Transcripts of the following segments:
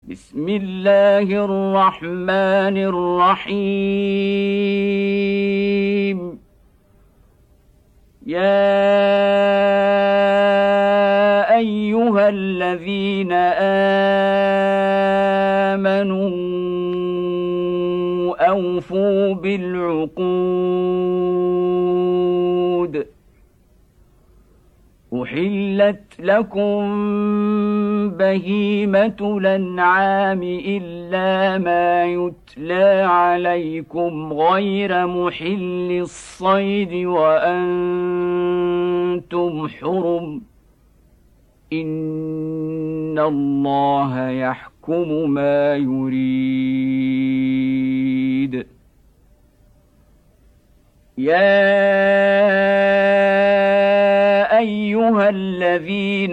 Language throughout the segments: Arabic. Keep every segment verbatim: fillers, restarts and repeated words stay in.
بسم الله الرحمن الرحيم يا أيها الذين آمنوا أوفوا بالعقود أحلت لكم بهيمة الأنعام إلا ما يتلى عليكم غير محل الصيد وأنتم حرم إن الله يحكم ما يريد يا أيها الذين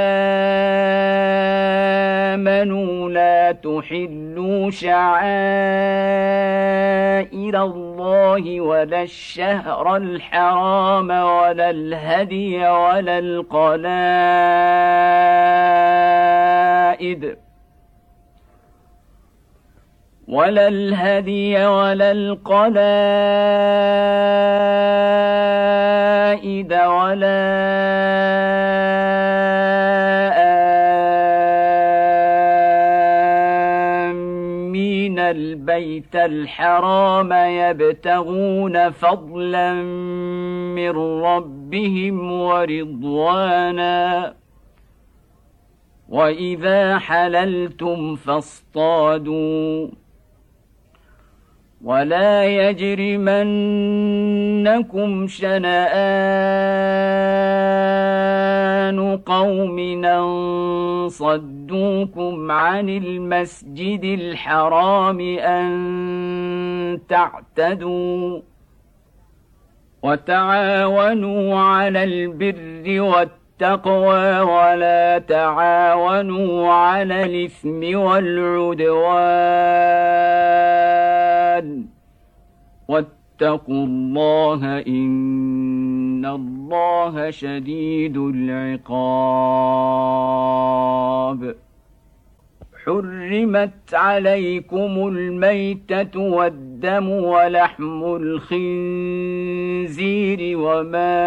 آمنوا لا تحلوا شعائر الله ولا الشهر الحرام ولا الهدي ولا القلائد ولا الهدي ولا القلائد ولا آمين البيت الحرام يبتغون فضلا من ربهم ورضوانا وإذا حللتم فاصطادوا ولا يجرمنكم شنآن قوم أن صدوكم عن المسجد الحرام أن تعتدوا وتعاونوا على البر والتقوى ولا تعاونوا على الإثم والعدوان واتقوا الله إن الله شديد العقاب حرمت عليكم الميتة والدم ولحم الخنزير وما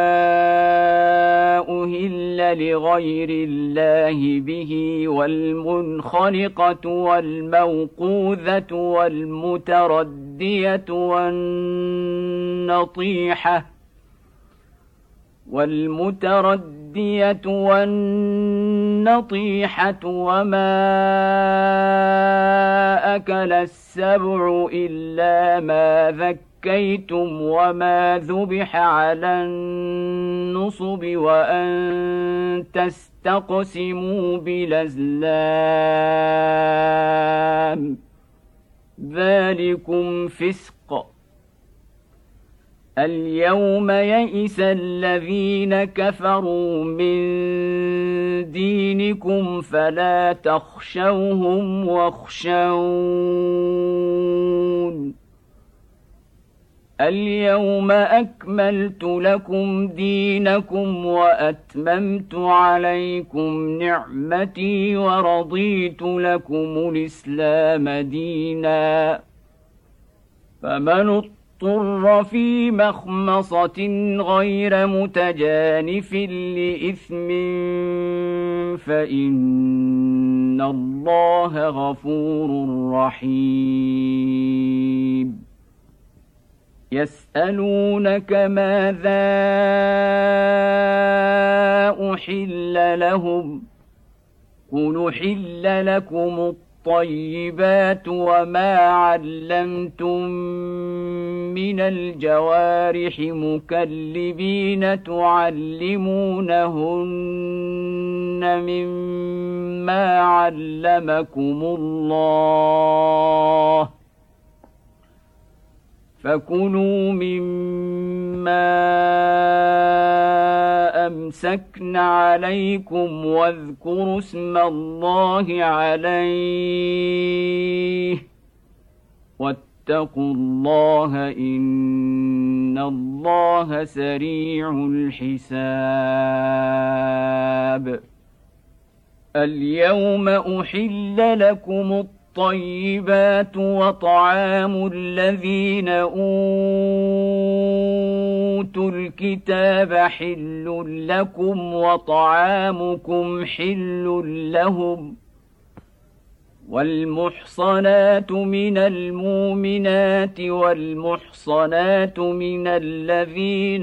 أهل لغير الله به والمنخنقة والموقوذة والمتردية والنطيحة والمتردية والنطيحة وما أكل السبع إلا ما ذكيتم وما ذبح على النصب وأن تستقسموا بالأزلام ذلكم فسق اليوم يئس الذين كفروا من دينكم فلا تخشوهم واخشون اليوم أكملت لكم دينكم وأتممت عليكم نعمتي ورضيت لكم الإسلام دينا فمن اضطر في مخمصة غير متجانف لإثم فإن الله غفور رحيم يسألونك ماذا أحل لهم قل أحل لكم الطيبات وما علمتم من الجوارح مكلبين تعلمونهن مما علمكم الله فكلوا مما أمسكن عليكم واذكروا اسم الله عليه واتقوا الله إن الله سريع الحساب اليوم أحل لكم الطيبات وطعام الذين أوتوا الكتاب حل لكم وطعامكم حل لهم والمحصنات من المؤمنات والمحصنات من الذين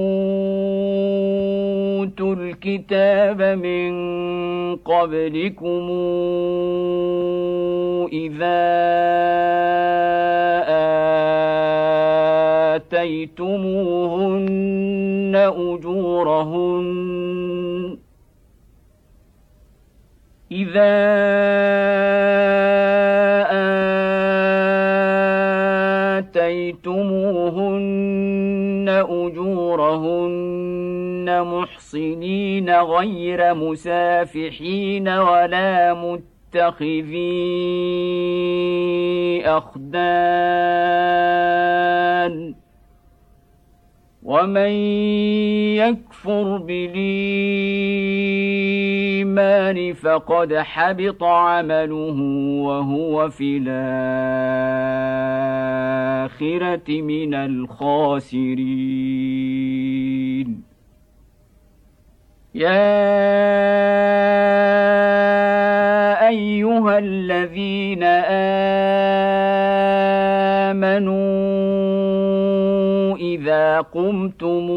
أوتوا الكتاب من قبلكم إذا آتيتموهن أجورهن إذا آتيتموهن أجورهن محصنين غير مسافحين ولا متخذي أخدان ومن يكفر بالإيمان فقد حبط عمله وهو في الآخرة من الخاسرين. يا أيها الذين آمنوا إذا قمتم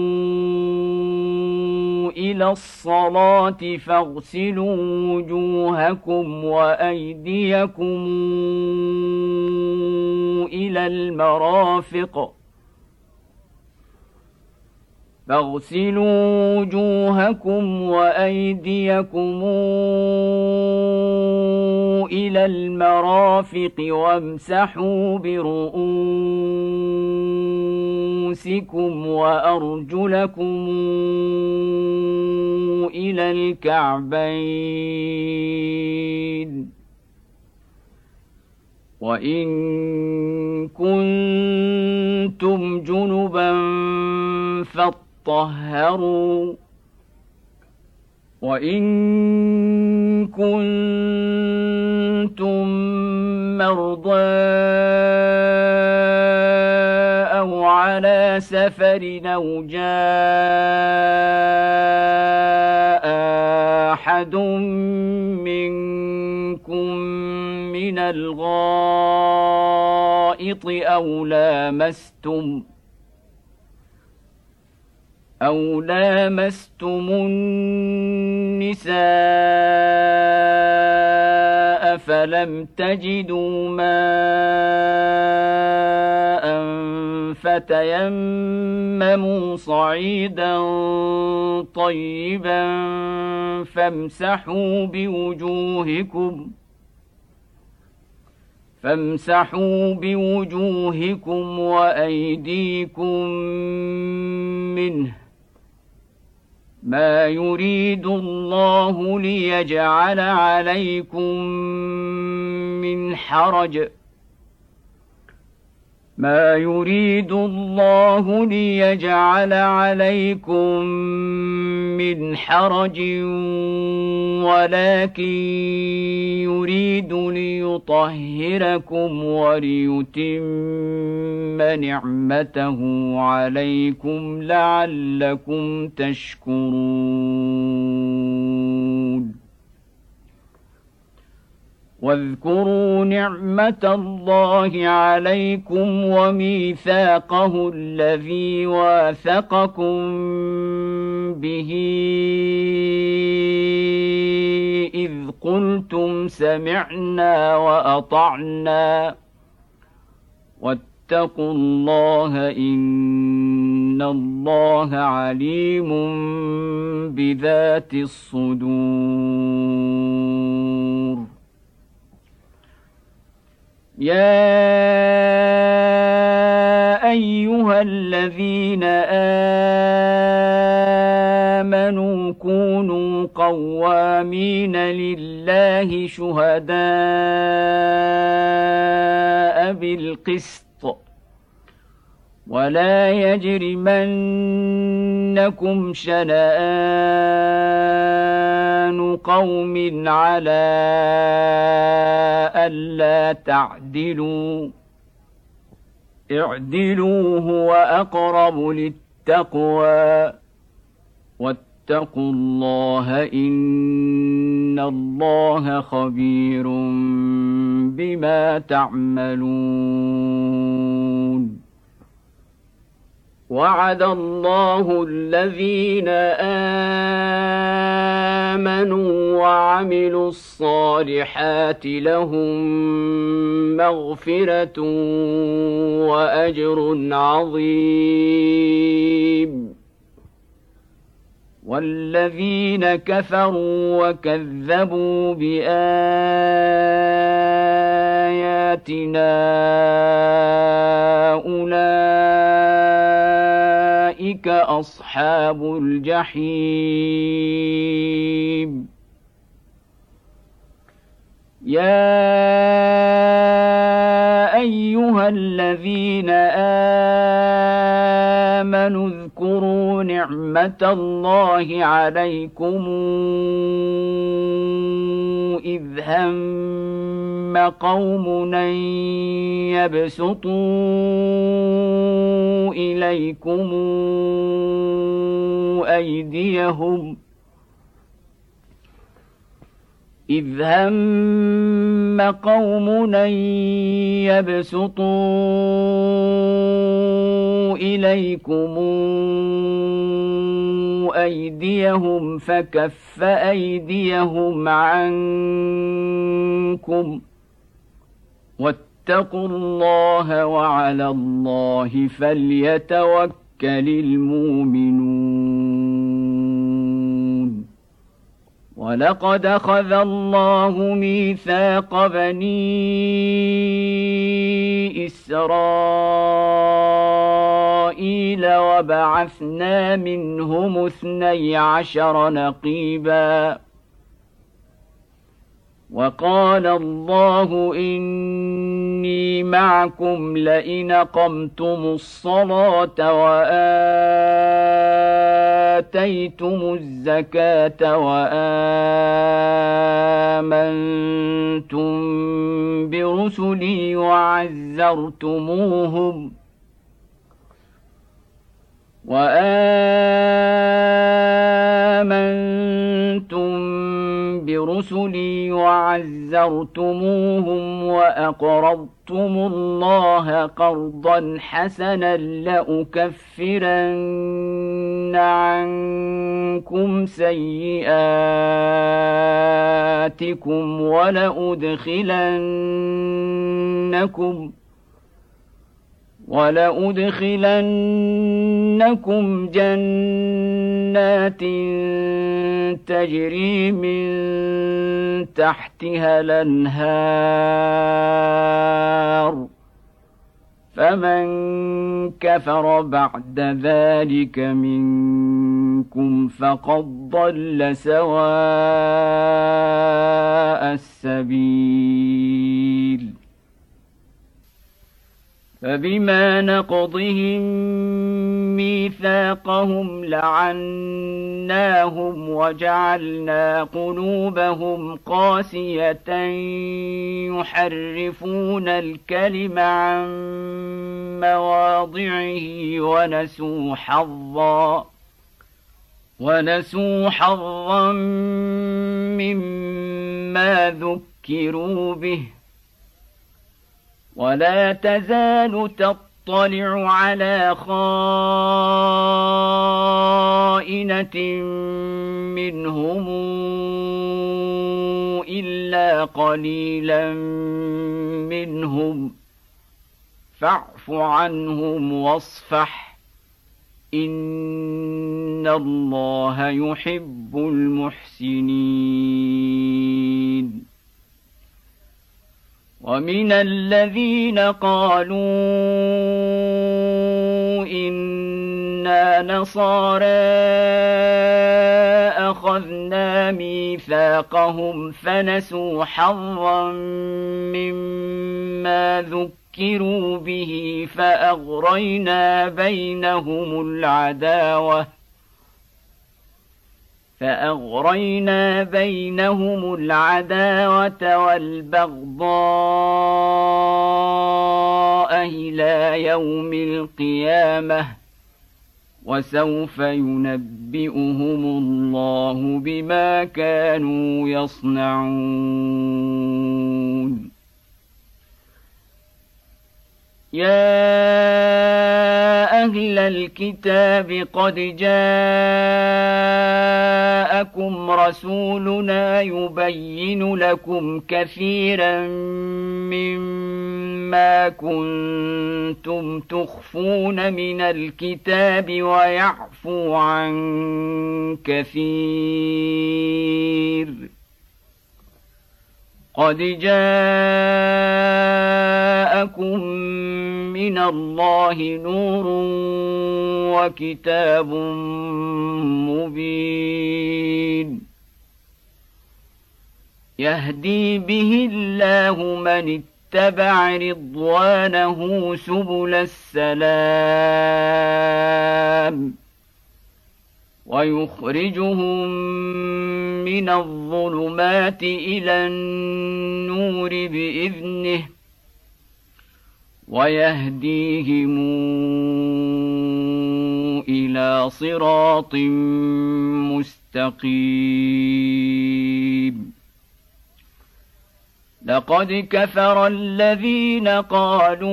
إلى الصلاة فاغسلوا وجوهكم وأيديكم إلى المرافق فاغسلوا وجوهكم وأيديكم إلى المرافق وامسحوا برؤوسكم وأرجلكم إلى الكعبين وإن كنتم جنبا فاطهروا وإن كنتم مرضى أو على سفر أو جاء أحد منكم من الغائط أو لامستم أو لامستم النساء فلم تجدوا ماء فتيمموا صعيدا طيبا فامسحوا بوجوهكم فامسحوا بوجوهكم وأيديكم منه ما يريد الله ليجعل عليكم من حرج ما يريد الله ليجعل عليكم من حرج ولكن يريد ليطهركم وليتم نعمته عليكم لعلكم تشكرون. واذكروا نعمة الله عليكم وميثاقه الذي واثقكم به إذ قلتم سمعنا وأطعنا واتقوا الله إن الله عليم بذات الصدور. يا أيها الذين آمنوا كونوا قوامين لله شهداء بالقسط ولا يجرمنكم شنآن قوم على ألا تعدلوا اعدلوا هو أقرب للتقوى واتقوا الله إن الله خبير بما تعملون. وعد الله الذين آمنوا وعملوا الصالحات لهم مغفرة وأجر عظيم، والذين كفروا وكذبوا بآياتنا أولئك أصحاب الجحيم. يا أيها الذين آمنوا اذكروا نعمة الله عليكم إذ هم قوم أن يبسطوا إليكم أيديهم إذ هم قوم أن يبسطوا إليكم أيديهم فكف أيديهم عنكم واتقوا الله وعلى الله فليتوكل المؤمنون. ولقد أخذ الله ميثاق بني إسرائيل وبعثنا منهم اثني عشر نقيبا وقال الله إني معكم لئن أقمتم الصلاة وآتيتم الزكاة وآمنتم برسلي وعزرتموهم وآمنتم برسلي وعزرتموهم وأقرضتم الله قرضا حسنا لأكفرن عنكم سيئاتكم ولأدخلنكم ولأدخلنكم جنات تجري من تحتها الأنهار فمن كفر بعد ذلك منكم فقد ضل سواء السبيل. فبما نقضهم ميثاقهم لعناهم وجعلنا قلوبهم قاسية يحرفون الكلم عن مواضعه ونسوا حظا ونسوا حظا مما ذكروا به ولا تزال تطلع على خائنة منهم إلا قليلا منهم فاعف عنهم واصفح إن الله يحب المحسنين. ومن الذين قالوا إنا نصارى أخذنا أخذنا ميثاقهم فنسوا حظا مما ذكروا به فأغرينا بينهم العداوة فأغرينا بينهم العداوة والبغضاء إلى يوم القيامة وسوف ينبئهم الله بما كانوا يصنعون يا أهل الكتاب قد جاءكم رسولنا يبين لكم كثيرا مما كنتم تخفون من الكتاب ويعفو عن كثير قد جاءكم من الله نور وكتاب مبين يهدي به الله من اتبع رضوانه سبل السلام ويخرجهم من الظلمات إلى النور بإذنه ويهديهم إلى صراط مستقيم لقد كفر الذين قالوا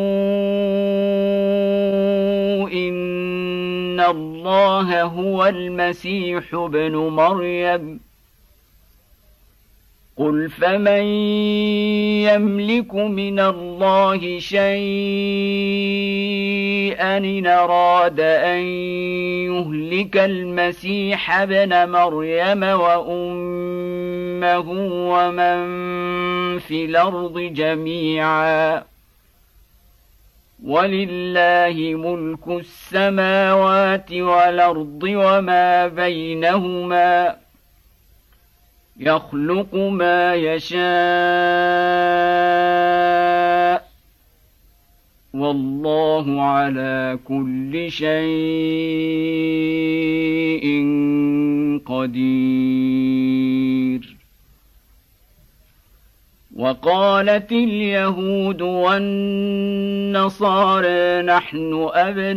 إن الله هو المسيح ابن مريم قل فمن يملك من الله شيئا إن أراد أن يهلك المسيح ابن مريم وأمه ومن في الأرض جميعا ولله ملك السماوات والأرض وما بينهما يخلق ما يشاء والله على كل شيء قدير وقالت اليهود والنصارى نحن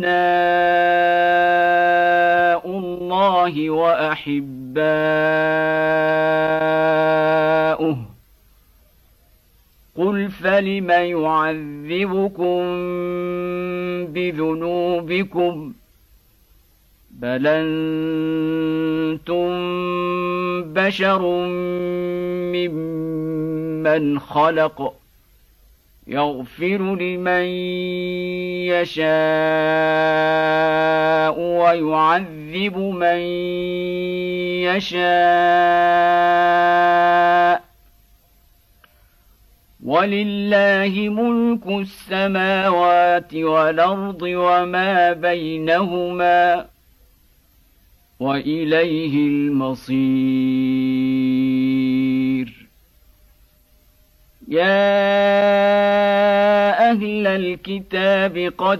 أبناء الله وأحباؤه قل فلم يعذبكم بذنوبكم بل أنتم بشر ممن خلق يغفر لمن يشاء ويعذب من يشاء ولله ملك السماوات والأرض وما بينهما وإليه المصير يا أهل الكتاب قد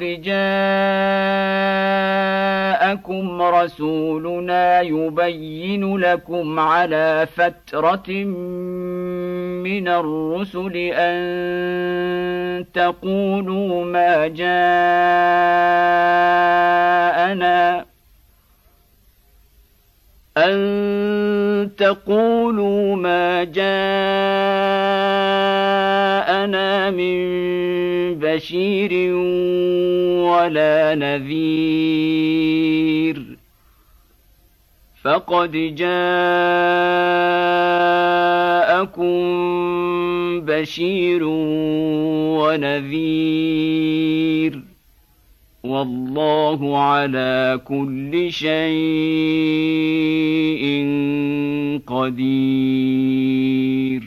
جاءكم رسولنا يبين لكم على فترة من الرسل أن تقولوا ما جاءنا أن تقولوا ما جاءنا من بشير ولا نذير فقد جاءكم بشير ونذير والله على كل شيء قدير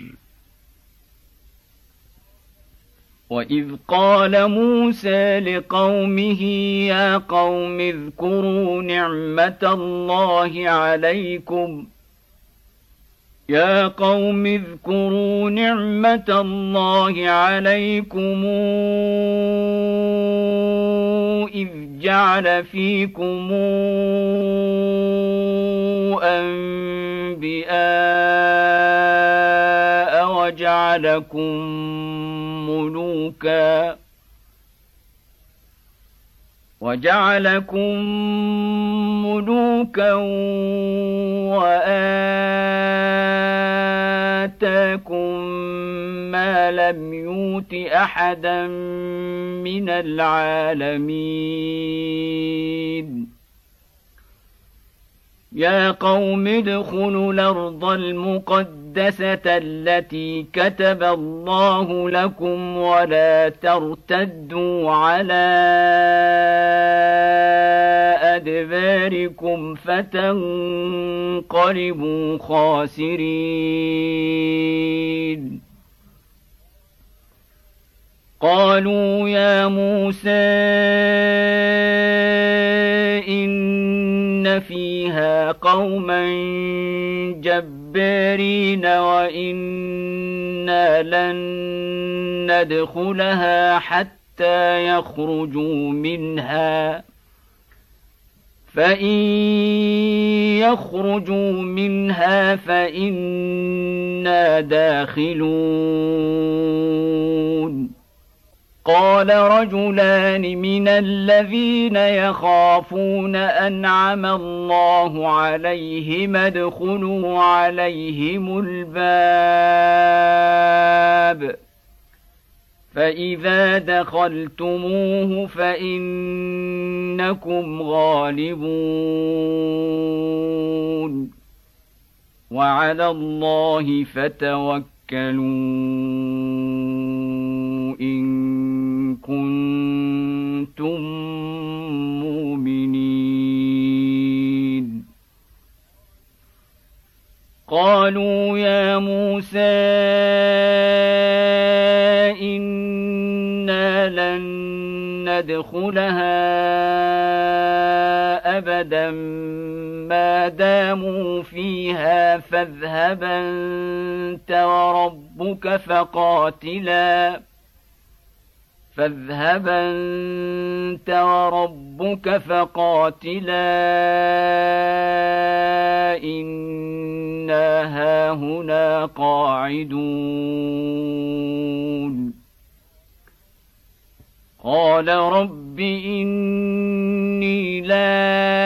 وإذ قال موسى لقومه يا قوم اذكروا نعمة الله عليكم يا قوم اذكروا نعمة الله عليكم إذ جعل فيكم أنبياء وجعلكم ملوكا وجعلكم ملوكا وآتاكم ما لم يؤت أحدا من العالمين يا قوم ادخلوا الأرض المقدسة التي كتب الله لكم ولا ترتدوا على أدباركم فتنقلبوا خاسرين قالوا يا موسى إن فيها قوما جبارين وإنا لن ندخلها حتى يخرجوا منها فإن يخرجوا منها فإنا داخلون قال رجلان من الذين يخافون أنعم الله عليهم ادخلوا عليهم الباب فإذا دخلتموه فإنكم غالبون وعلى الله فتوكلوا إن كنتم مؤمنين قالوا يا موسى إنا لن ندخلها أبدا ما داموا فيها فاذهب أنت وربك فقاتلا فاذهب أنت وربك فقاتلا إنا هاهنا قاعدون قال رب إني لا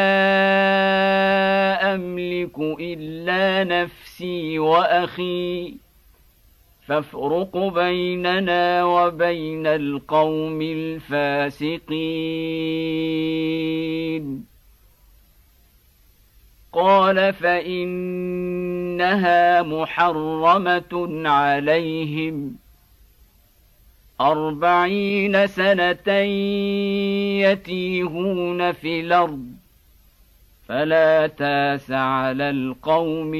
أملك إلا نفسي وأخي فافرق بيننا وبين القوم الفاسقين قال فإنها محرمة عليهم أربعين سنة يتيهون في الأرض فلا تاس على القوم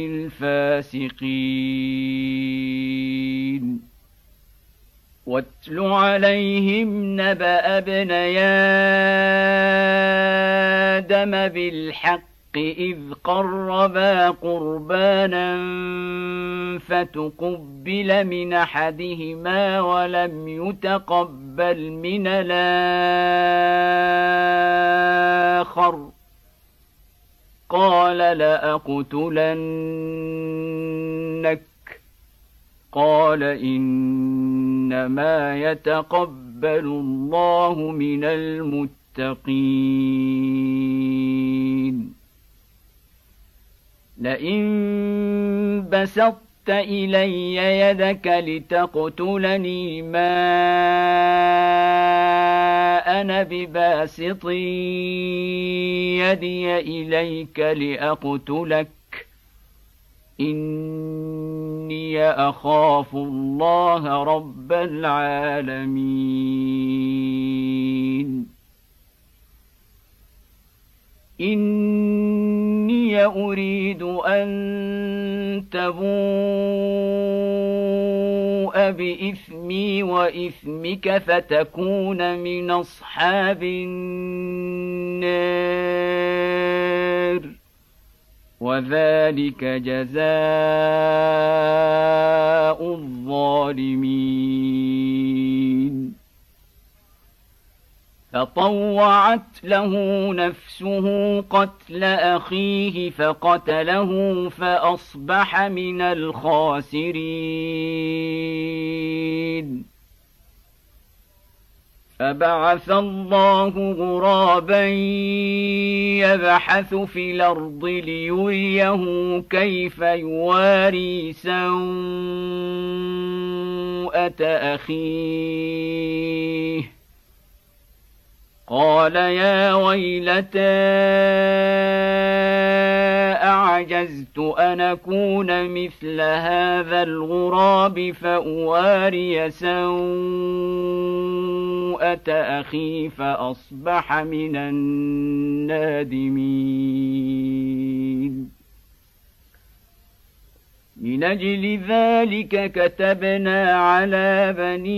الفاسقين واتل عليهم نبأ ابني آدم بالحق إذ قربا قربانا فتقبل من أحدهما ولم يتقبل من الآخر قال لأقتلنك قال إنما يتقبل الله من المتقين لئن بسطت إلي يدك لتقتلني ما أنا بباسط يدي إليك لأقتلك إني أخاف الله رب العالمين إني أريد أن تبوء بإثمي وإثمك فتكون من أصحاب النار وذلك جزاء الظالمين. فطوعت له نفسه قتل أخيه فقتله فأصبح من الخاسرين. فبعث الله غرابا يبحث في الأرض ليريه كيف يواري سوءة أخيه قال يا ويلتى أعجزت أن أكون مثل هذا الغراب فأواري سوءة أخي فأصبح من النادمين. من أجل ذلك كتبنا على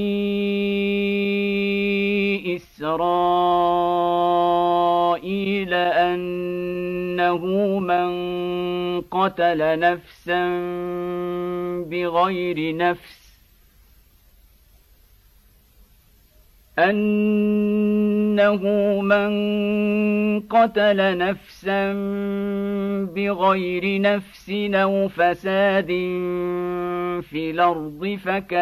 بني إسرائيل أنه من قتل نفسا بغير نفس أنه من قتل نفسا بغير نفس أو فساد في الأرض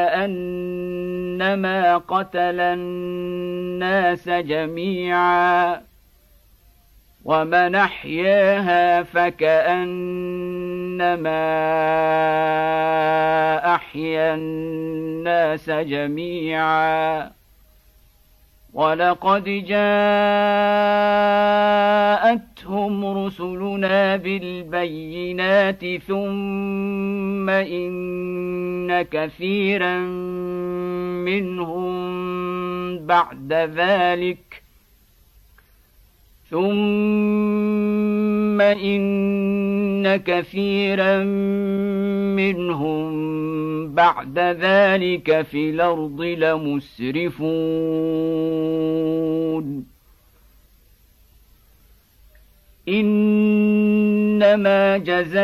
فكأنما قتل الناس جميعا ومن أحياها فكأنما أحيا الناس جميعا. ولقد جاءتهم رسلنا بالبينات ثم إن كثيرا منهم بعد ذلك ثم إن كثيرا منهم بعد ذلك في الأرض لمسرفون. إنما جزاء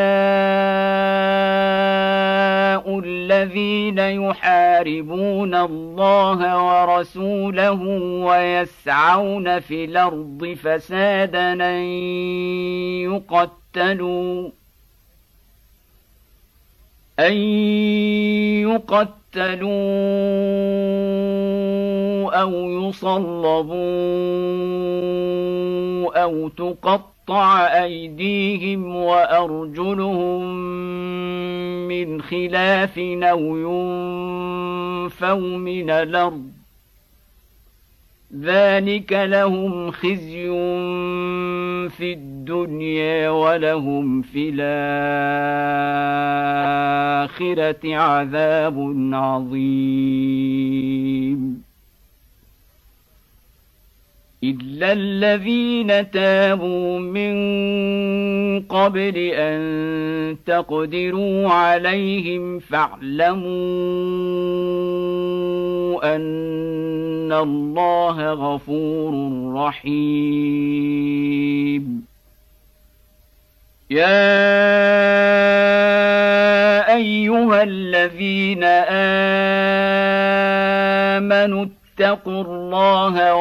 الذين يحاربون الله ورسوله ويسعون في الأرض فسادا أن يقتلوا أن يقتلوا أو يصلبوا أو تقطع أيديهم وأرجلهم من خلاف أو ينفوا من الأرض ذلك لهم خزي في الدنيا ولهم في الآخرة عذاب عظيم. إلا الذين تابوا من قبل أن تقدروا عليهم فاعلموا أن الله غفور رحيم. يا أيها الذين آمنوا اتقوا الله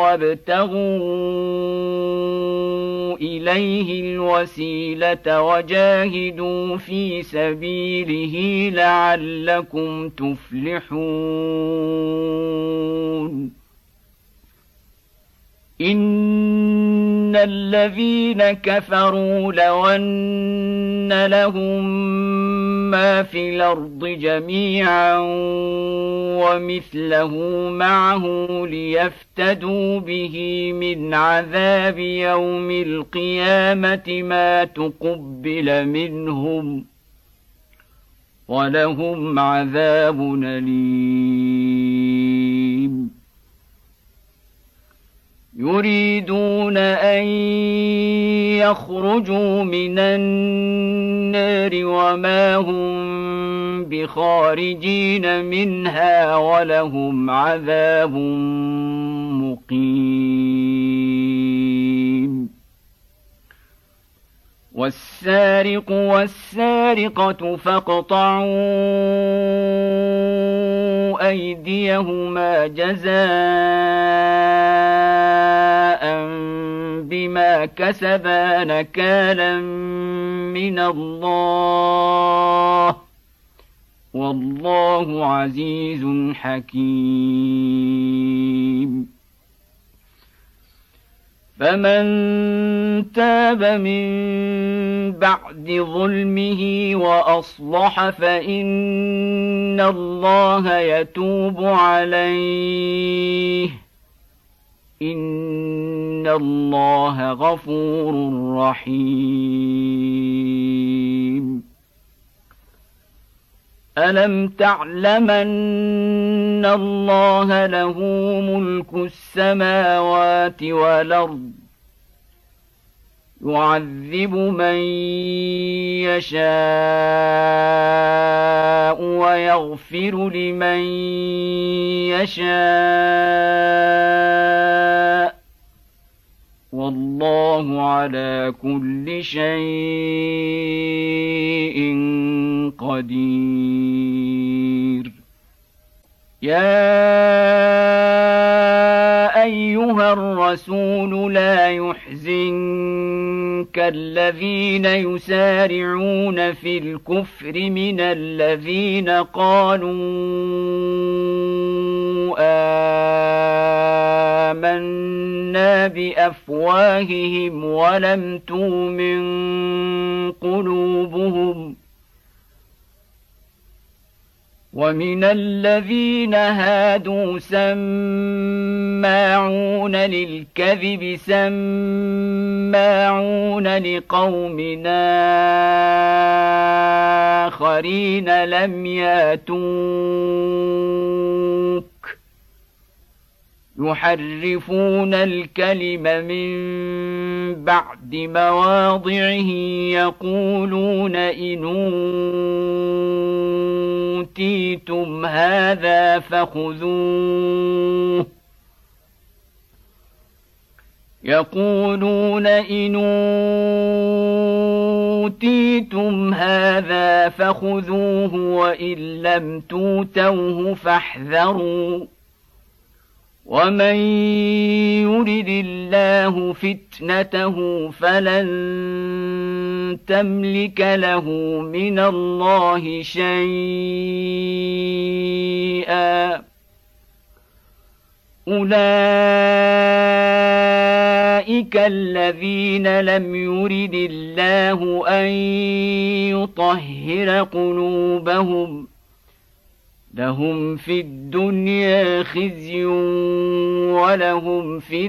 وابتغوا إليه الوسيلة وجاهدوا في سبيله لعلكم تفلحون. إن الذين كفروا لو أن لهم ما في الأرض جميعا ومثله معه ليفتدوا به من عذاب يوم القيامة ما تقبل منهم ولهم عذاب أليم. يريدون أن يخرجوا من النار وما هم بخارجين منها ولهم عذاب مقيم. والسارق والسارقة فاقطعوا أيديهما جزاء بما كسبا نكالا من الله والله عزيز حكيم. فمن تاب من بعد ظلمه وأصلح فإن الله يتوب عليه إن الله غفور رحيم. ألم تعلم أن الله له ملك السماوات والأرض يعذب من يشاء ويغفر لمن يشاء والله على كل شيء قدير. يا أيها الرسول لا يحزنك الذين يسارعون في الكفر من الذين قالوا آمنا بأفواههم ولم تؤمن قلوبهم ومن الذين هادوا سماعون للكذب سماعون لقوم آخرين لم ياتوك يحرفون الكلم من بعد مواضعه يقولون إن أوتيتم هذا فخذوه يقولون إن أوتيتم هذا فخذوه وإن لم توتوه فاحذروا ومن يرد الله فتنته فلن تملك له من الله شيئا أولئك الذين لم يرد الله أن يطهر قلوبهم لهم في الدنيا خزي ولهم في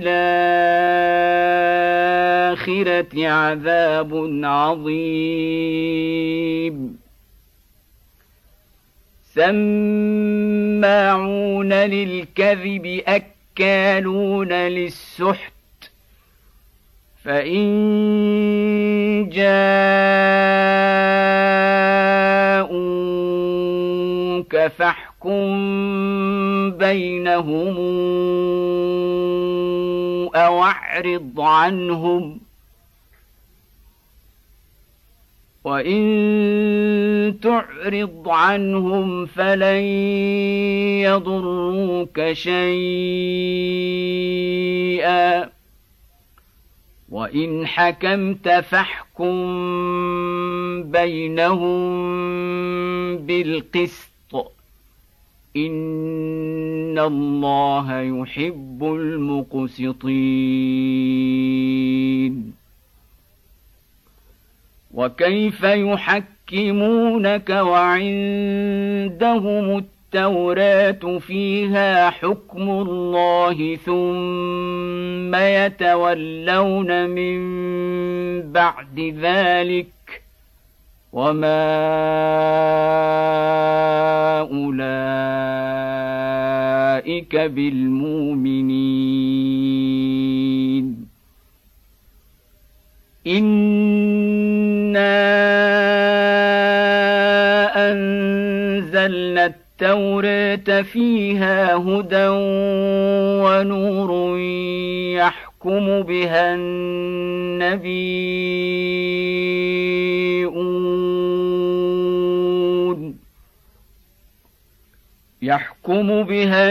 الآخرة عذاب عظيم. سماعون للكذب أكالون للسحت فإن جاءوك فاحكم بينهم أو أعرض عنهم وإن تعرض عنهم فلن يضروك شيئا وإن حكمت فاحكم بينهم بالقسط إن الله يحب المقسطين. وكيف يحكمونك وعندهم التوراة فيها حكم الله ثم يتولون من بعد ذلك وما أولئك بالمؤمنين. إنا أنزلنا التوراة فيها هدى ونور يحكم يحكم بها النبيون يحكم بها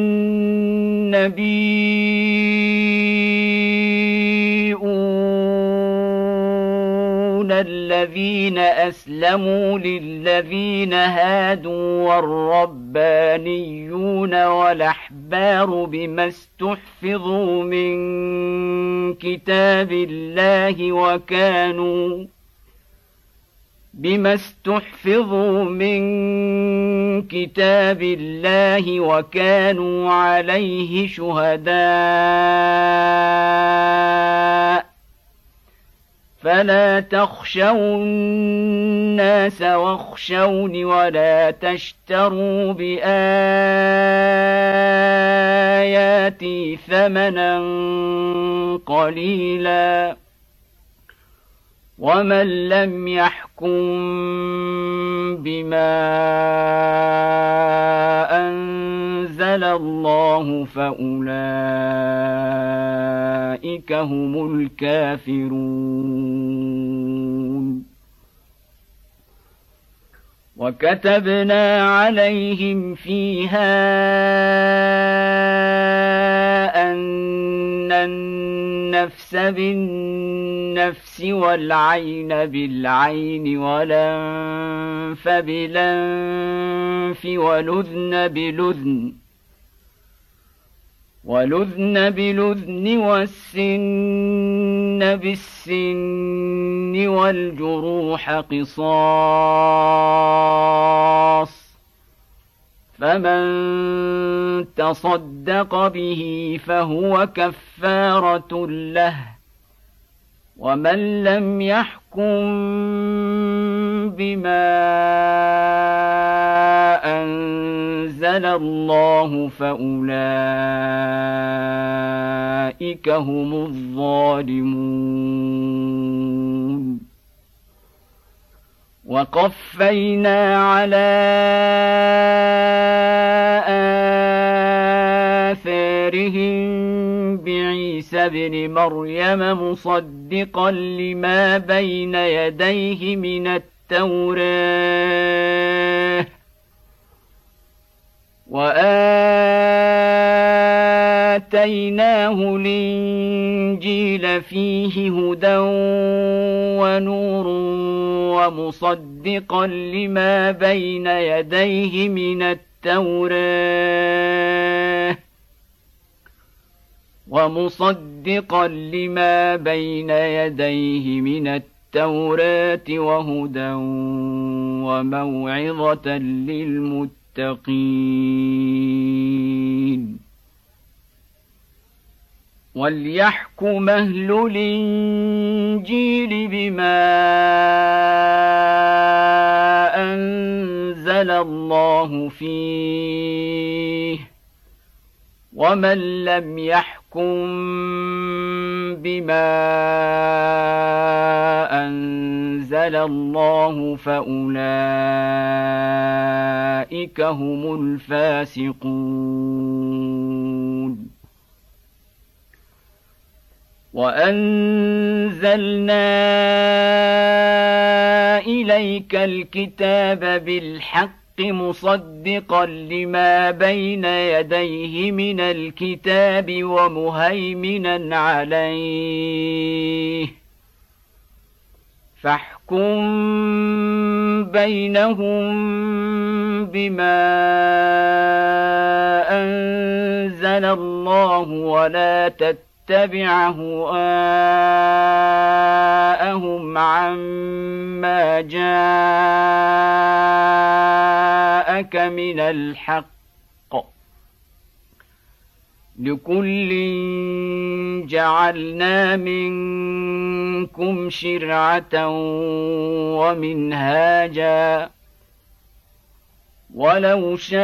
النبيون الذين أسلموا للذين هادوا والربانيون والأحبار بما استحفظوا من كتاب الله وكانوا بما استحفظوا من كتاب الله وكانوا عليه شهداء فلا تخشوا الناس واخشوني ولا تشتروا بآياتي ثمنا قليلا ومن لم يحكم بما أنزل الله فأولئك هم الكافرون وكتبنا عليهم فيها أن النفس بالنفس والعين بالعين والأنف بالأنف والأذن بالأذن والأذن بالأذن والسن بالسن والجروح قصاص فمن تصدق به فهو كفارة له ومن لم يحكم بما أنزل الله فأولئك هم الظالمون وقفينا على آثارهم بعيسى ابن مريم مصدقا لما بين يديه من التوراة وآتيناه الإنجيل فيه هدى ونور ومصدقا لما بين يديه من التوراة ومصدقا لما بين يديه من التوراة وهدى وموعظة للمتقين وليحكم أهل الإنجيل بما أنزل الله فيه ومن لم يحكم بما أنزل الله فأولئك هم الفاسقون وأنزلنا إليك الكتاب بالحق مصدقا لما بين يديه من الكتاب ومهيمنا عليه فاحكم بينهم بما أنزل الله ولا تتبع هواءهم عما جاءك من الحق لكل جعلنا منكم شرعة ومنهاجا ولو شاء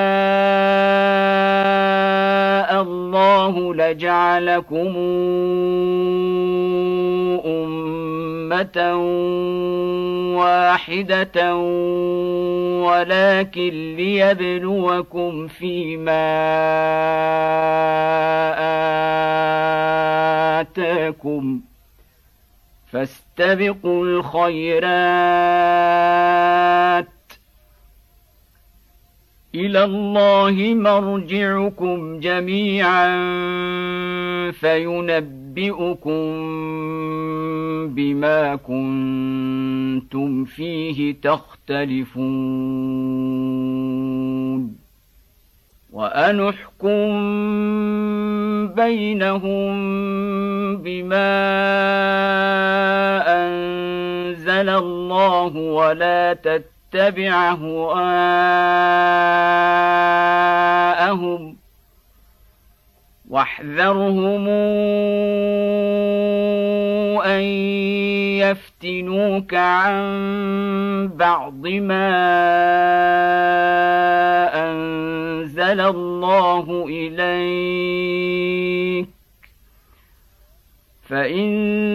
الله لجعلكم أمة واحدة ولكن ليبلوكم فيما فاستبقوا الخيرات إلى الله مرجعكم جميعا فينبئكم بما كنتم فيه تختلفون وأن احكم بينهم بما أنزل الله ولا تتبع هواءهم واحذرهم أن يفتنوك عن بعض ما أنزل الله إليك فإن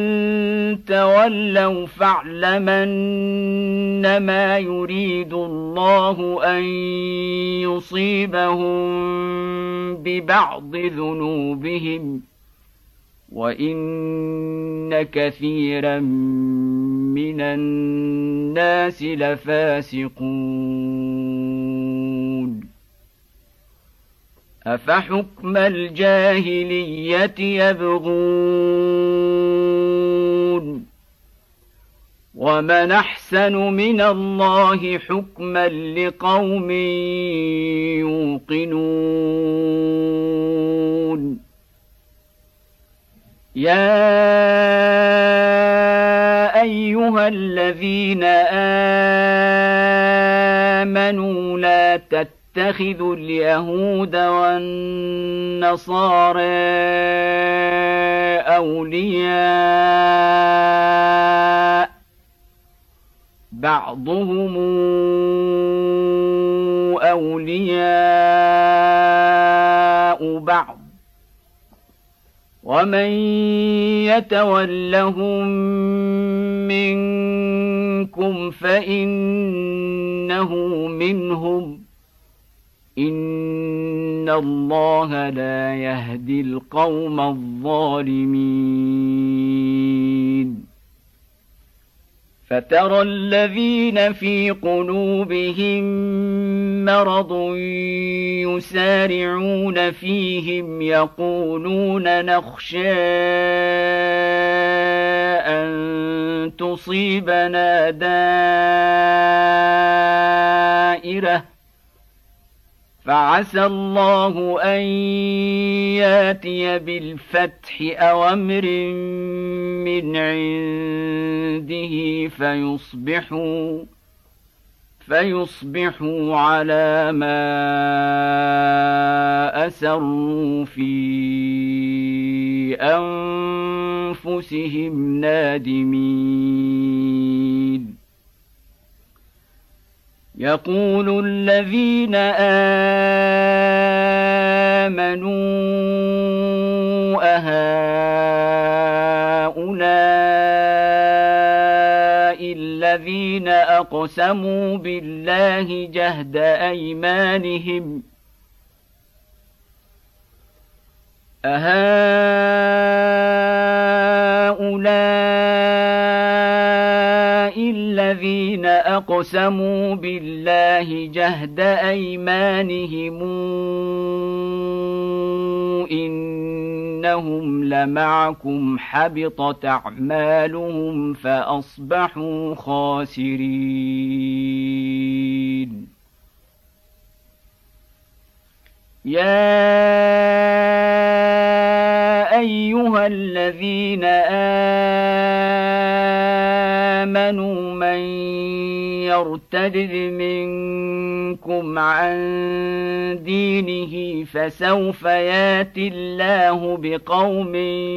تولوا فاعلم أنما يريد الله أن يصيبهم ببعض ذنوبهم وإن كثيرا من الناس لفاسقون أفحكم الجاهلية يبغون ومن أحسن من الله حكما لقوم يوقنون يا أيها الذين آمنوا لا تتخذوا اليهود والنصارى أولياء بعضهم أولياء بعض ومن يتولهم منكم فإنه منهم إن الله لا يهدي القوم الظالمين فترى الذين في قلوبهم مرض يسارعون فيهم يقولون نخشى أن تصيبنا دائرة فعسى الله أن ياتي بالفتح أو أمر من عنده فيصبحوا فيصبحوا على ما أسروا في أنفسهم نادمين يقول الذين آمنوا أهؤلاء الذين أقسموا بالله جهد أيمانهم أهؤلاء الذين أقسموا بالله جهد أيمانهم إنهم لمعكم حبطت أعمالهم فأصبحوا خاسرين يا أيها الذين آمنوا من يرتد منكم عن دينه فسوف ياتي الله بقوم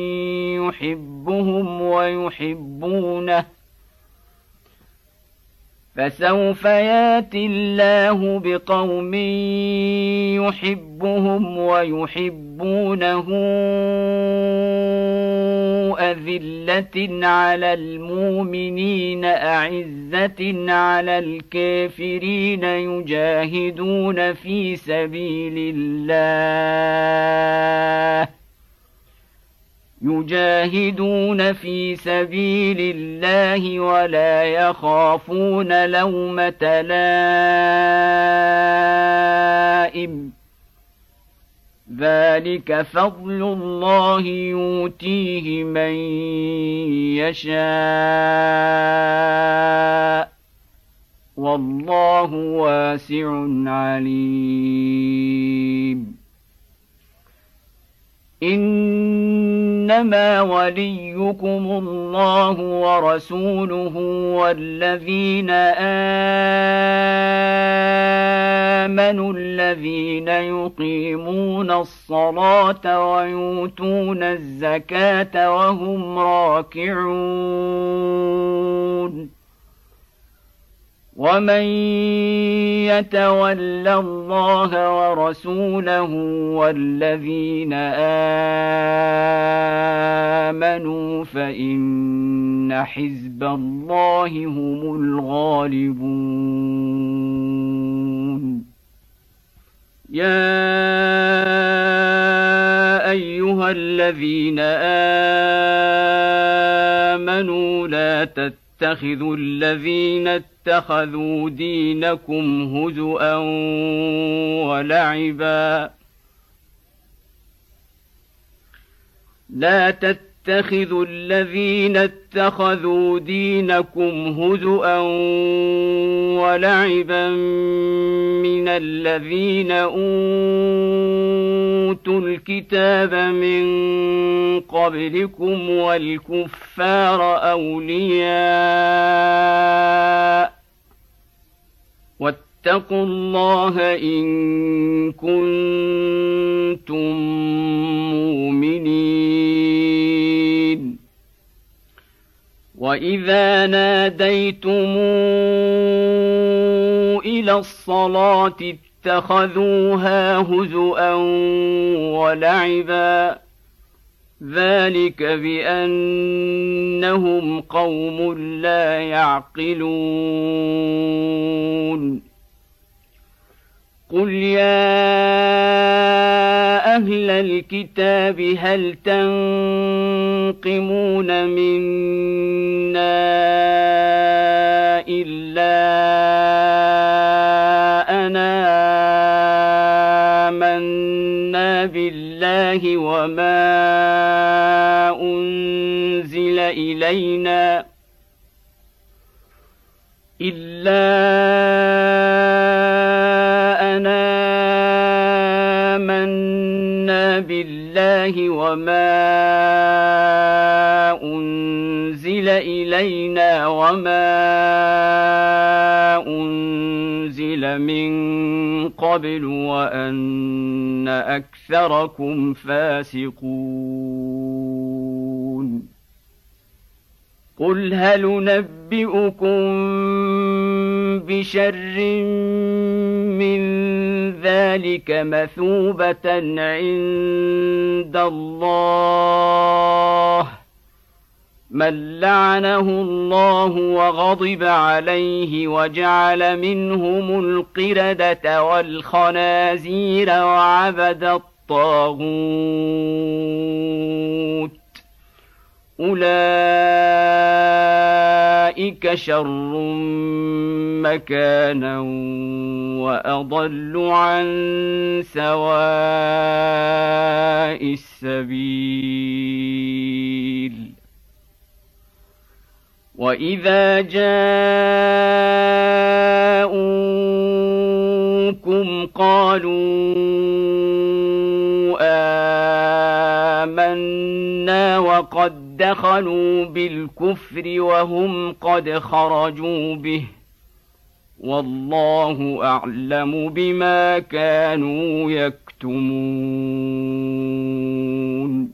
يحبهم ويحبونه فسوف ياتي الله بقوم يحبهم ويحبونه أذلة على المؤمنين أعزة على الكافرين يجاهدون في سبيل الله يجاهدون في سبيل الله ولا يخافون لومة لائم ذلك فضل الله يؤتيه من يشاء والله واسع عليم إنما وليكم الله ورسوله والذين آمنوا الذين يقيمون الصلاة ويؤتون الزكاة وهم راكعون ومن يتول الله ورسوله والذين آمنوا فإن حزب الله هم الغالبون يا أيها الذين آمنوا لا تتخذوا الذين اتخذوا دينكم هزؤا ولعبا لا تتخذوا الذين اتخذوا دينكم هزؤا ولعبا من الذين أوتوا الكتاب من قبلكم والكفار أولياء واتقوا الله إن كنتم مؤمنين وإذا ناديتم إلى الصلاة اتخذوها هزؤا ولعبا ذلك بأنهم قوم لا يعقلون قل يا أهل الكتاب هل تنقمون منا إلا أنا آمنا بالله وما أنزل إلينا إلا أنا آمنا بالله وما أنزل إلينا وما أنزل من قبل وأن أكثركم فاسقون قل هل ننبئكم بشر من ذلك مثوبة عند الله من لعنه الله وغضب عليه وجعل منهم القردة والخنازير وعبد الطاغوت أولئك شر مكانا وأضل عن سواء السبيل وإذا جاءوكم قالوا آمنا وقد دخلوا بالكفر وهم قد خرجوا به والله أعلم بما كانوا يكتمون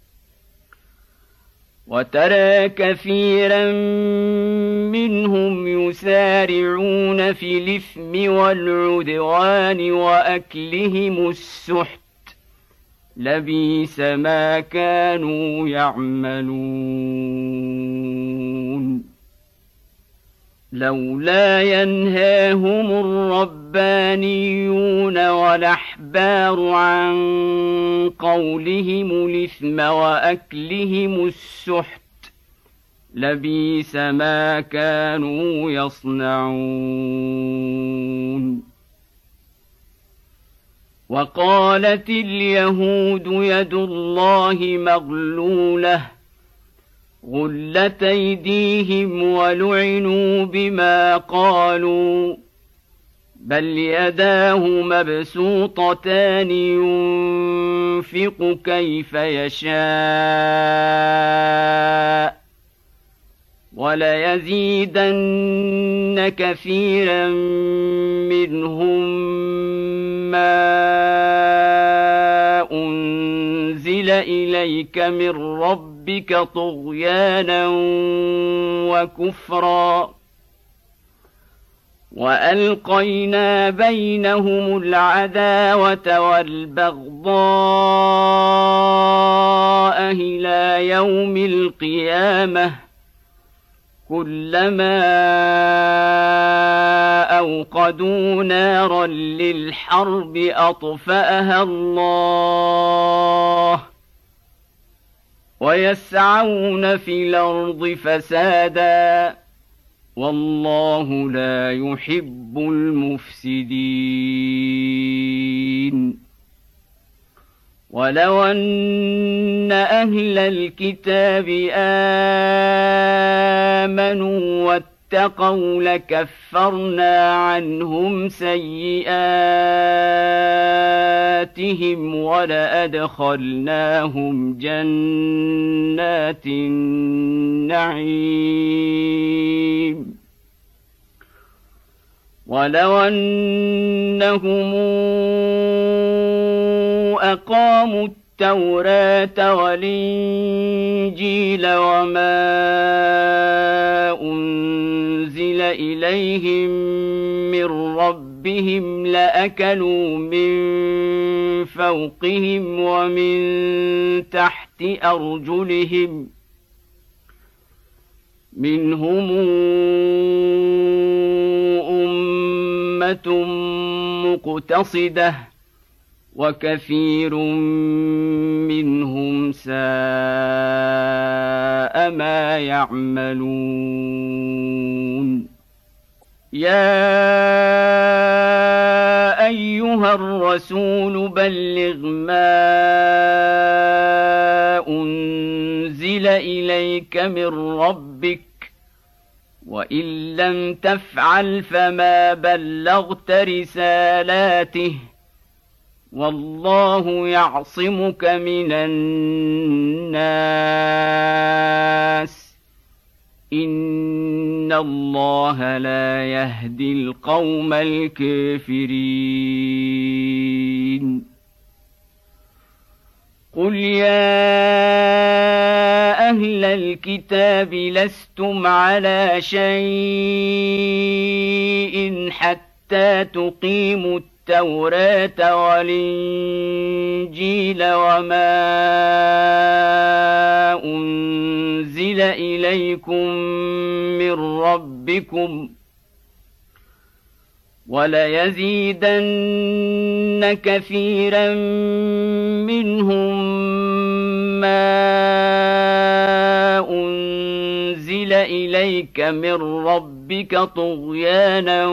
وترى كثيرا منهم يسارعون في الإثم والعدوان وأكلهم السحت لبئس ما كانوا يعملون لولا ينهاهم الربانيون والأحبار عن قولهم الإثم وأكلهم السحت لبئس ما كانوا يصنعون. وقالت اليهود يد الله مغلولة غلت أيديهم ولعنوا بما قالوا بل يداه مبسوطتان ينفق كيف يشاء وليزيدن كثيرا منهم ما أنزل إليك من ربك طغيانا وكفرا وألقينا بينهم العداوة والبغضاء إلى يوم القيامة كلما أوقدوا نارا للحرب أطفأها الله ويسعون في الأرض فسادا والله لا يحب المفسدين. ولو أن أهل الكتاب آمنوا واتقوا لكفرنا عنهم سيئاتهم ولأدخلناهم جنات النعيم. ولو أنهم أقاموا التوراة والإنجيل وما أنزل إليهم من ربهم لأكلوا من فوقهم ومن تحت أرجلهم منهم أمة مقتصدة وكثير منهم ساء ما يعملون. يا أيها الرسول بلغ ما أنزل إليك من ربك وإن لم تفعل فما بلغت رسالاته والله يعصمك من الناس إن الله لا يهدي القوم الكافرين. قل يا أهل الكتاب لستم على شيء حتى تقيموا التوراة والإنجيل وما أنزل إليكم من ربكم وليزيدن كثيرا منهم ما أنزل إليك من ربك طغيانا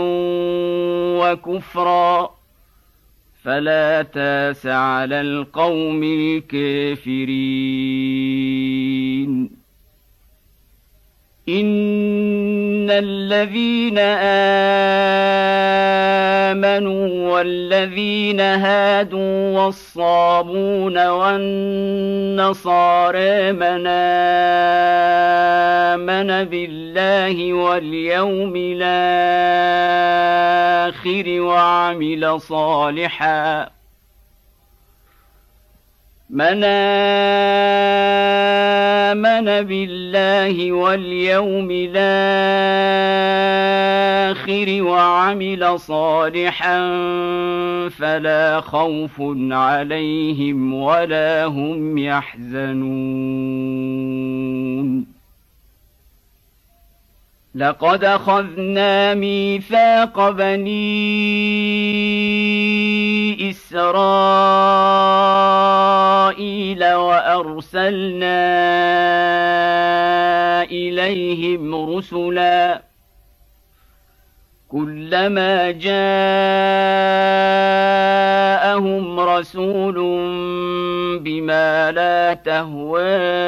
وكفرا فلا تاس على القوم الكافرين. إن الذين آمنوا والذين هادوا والصابون والنصارى من آمن بالله واليوم الآخر وعمل صالحا من آمن بالله واليوم الآخر وعمل صالحا فلا خوف عليهم ولا هم يحزنون. لقد أخذنا ميثاق بني إسرائيل وأرسلنا إليهم رسلا كلما جاءهم رسول بما لا تهوى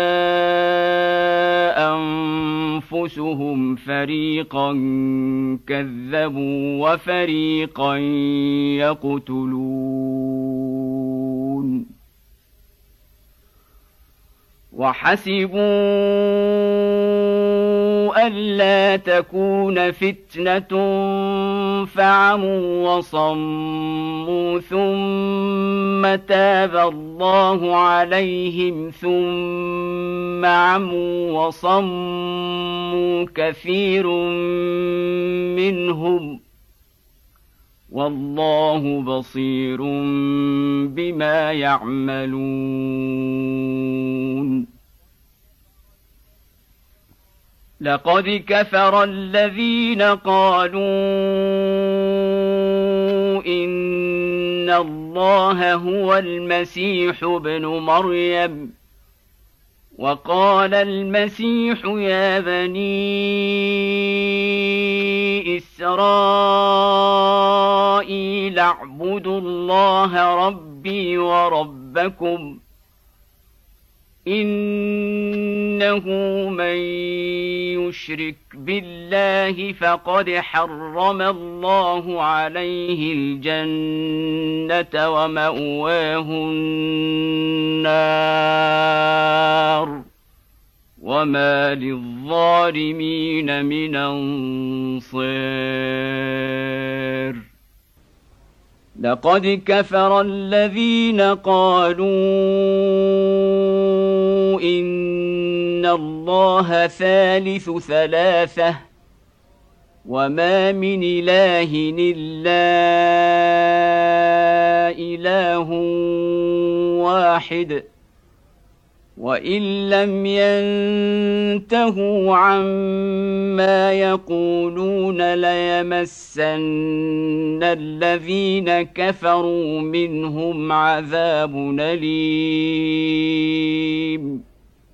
أنفسهم فريقا كذبوا وفريقا يقتلون وحسبوا ألا تكون فتنة فعموا وصموا ثم تاب الله عليهم ثم عموا وصموا كثير منهم والله بصير بما يعملون لقد كفر الذين قالوا إن الله هو المسيح ابن مريم وقال المسيح يا بني إسرائيل اعبدوا الله ربي وربكم إنه من يشرك بالله فقد حرم الله عليه الجنة ومأواه النار وما للظالمين من أنصار لقد كفر الذين قالوا إن الله ثالث ثلاثة وما من إله إلا إله واحد وإن لم ينتهوا عما يقولون ليمسن الذين كفروا منهم عذاب أليم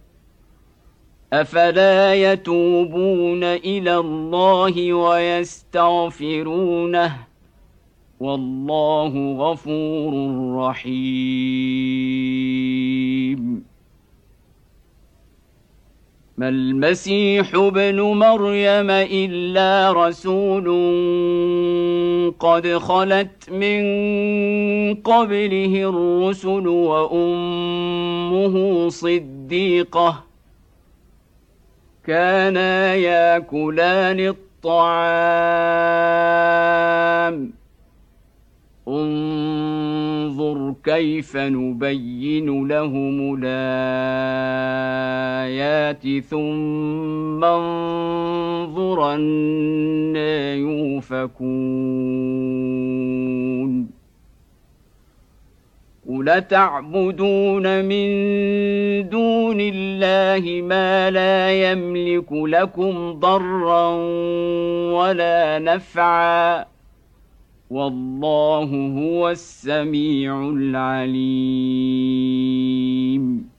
أفلا يتوبون إلى الله ويستغفرونه والله غفور رحيم ما المسيح ابن مريم إلا رسول قد خلت من قبله الرسل وأمه صديقة كانا ياكلان الطعام انظر كيف نبين لهم الآيات ثم انظر أنى يؤفكون قل تعبدون من دون الله ما لا يملك لكم ضرا ولا نفعا والله هو السميع العليم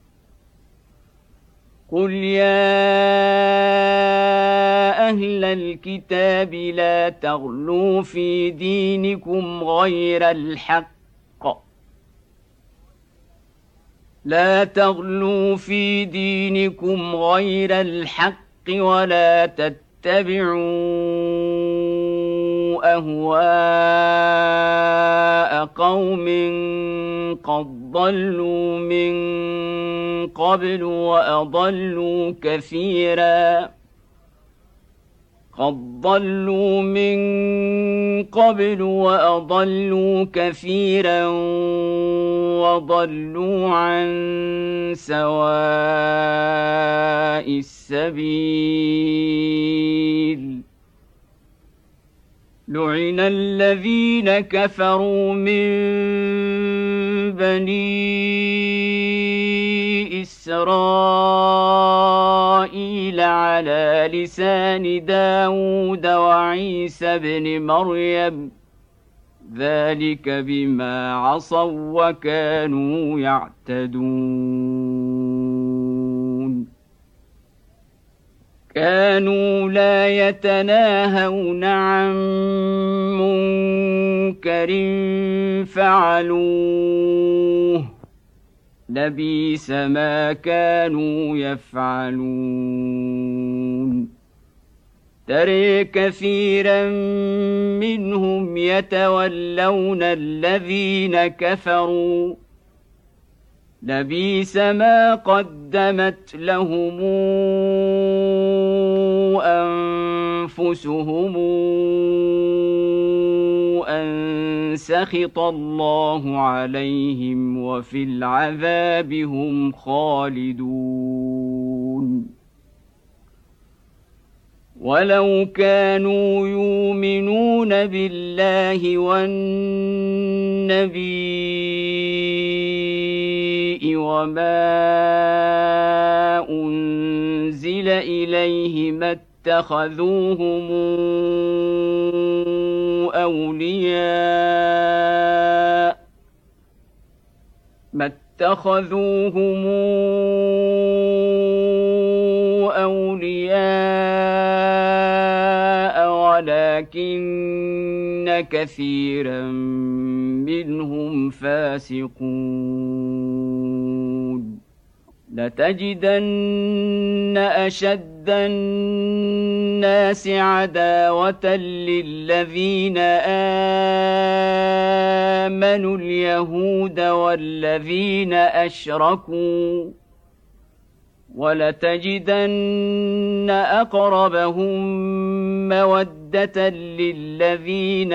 قل يا أهل الكتاب لا تغلوا في دينكم غير الحق لا تغلوا في دينكم غير الحق ولا تتبعوا أهواء قوم قد ضلوا من قبل وأضلوا كثيرا قد ضلوا من قبل وأضلوا كثيرا وضلوا عن سواء السبيل لعن الذين كفروا من بني إسرائيل على لسان داود وعيسى بن مريم ذلك بما عصوا وكانوا يعتدون كانوا لا يتناهون عن منكر فعلوه لبئس ما كانوا يفعلون ترى كثيرا منهم يتولون الذين كفروا لبئس ما قدمت لهم أنفسهم أن سخط الله عليهم وفي العذاب هم خالدون ولو كانوا يؤمنون بالله والنبي وما أنزل إليه ما اتخذوهم أولياء ما اتخذوهم أولياء ولكن كثيرا منهم فاسقون لتجدن أشد الناس عداوة للذين آمنوا اليهود والذين أشركوا ولتجدن أقربهم مودة للذين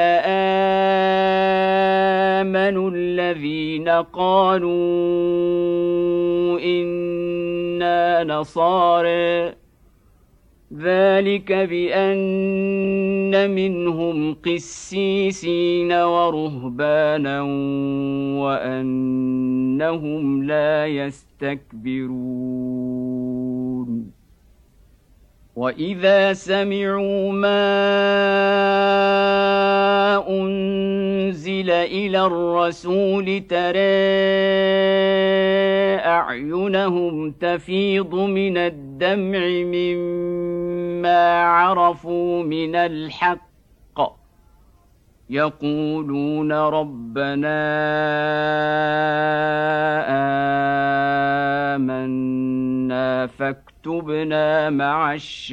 آمنوا الذين قالوا إنا نصارى ذلك بأن منهم قسيسين ورهبانا وأنهم لا يستكبرون وإذا سمعوا ما أنزل إلى الرسول ترى أعينهم تفيض من الدمع مما عرفوا من الحق يقولون ربنا آمنا فاكتبنا مع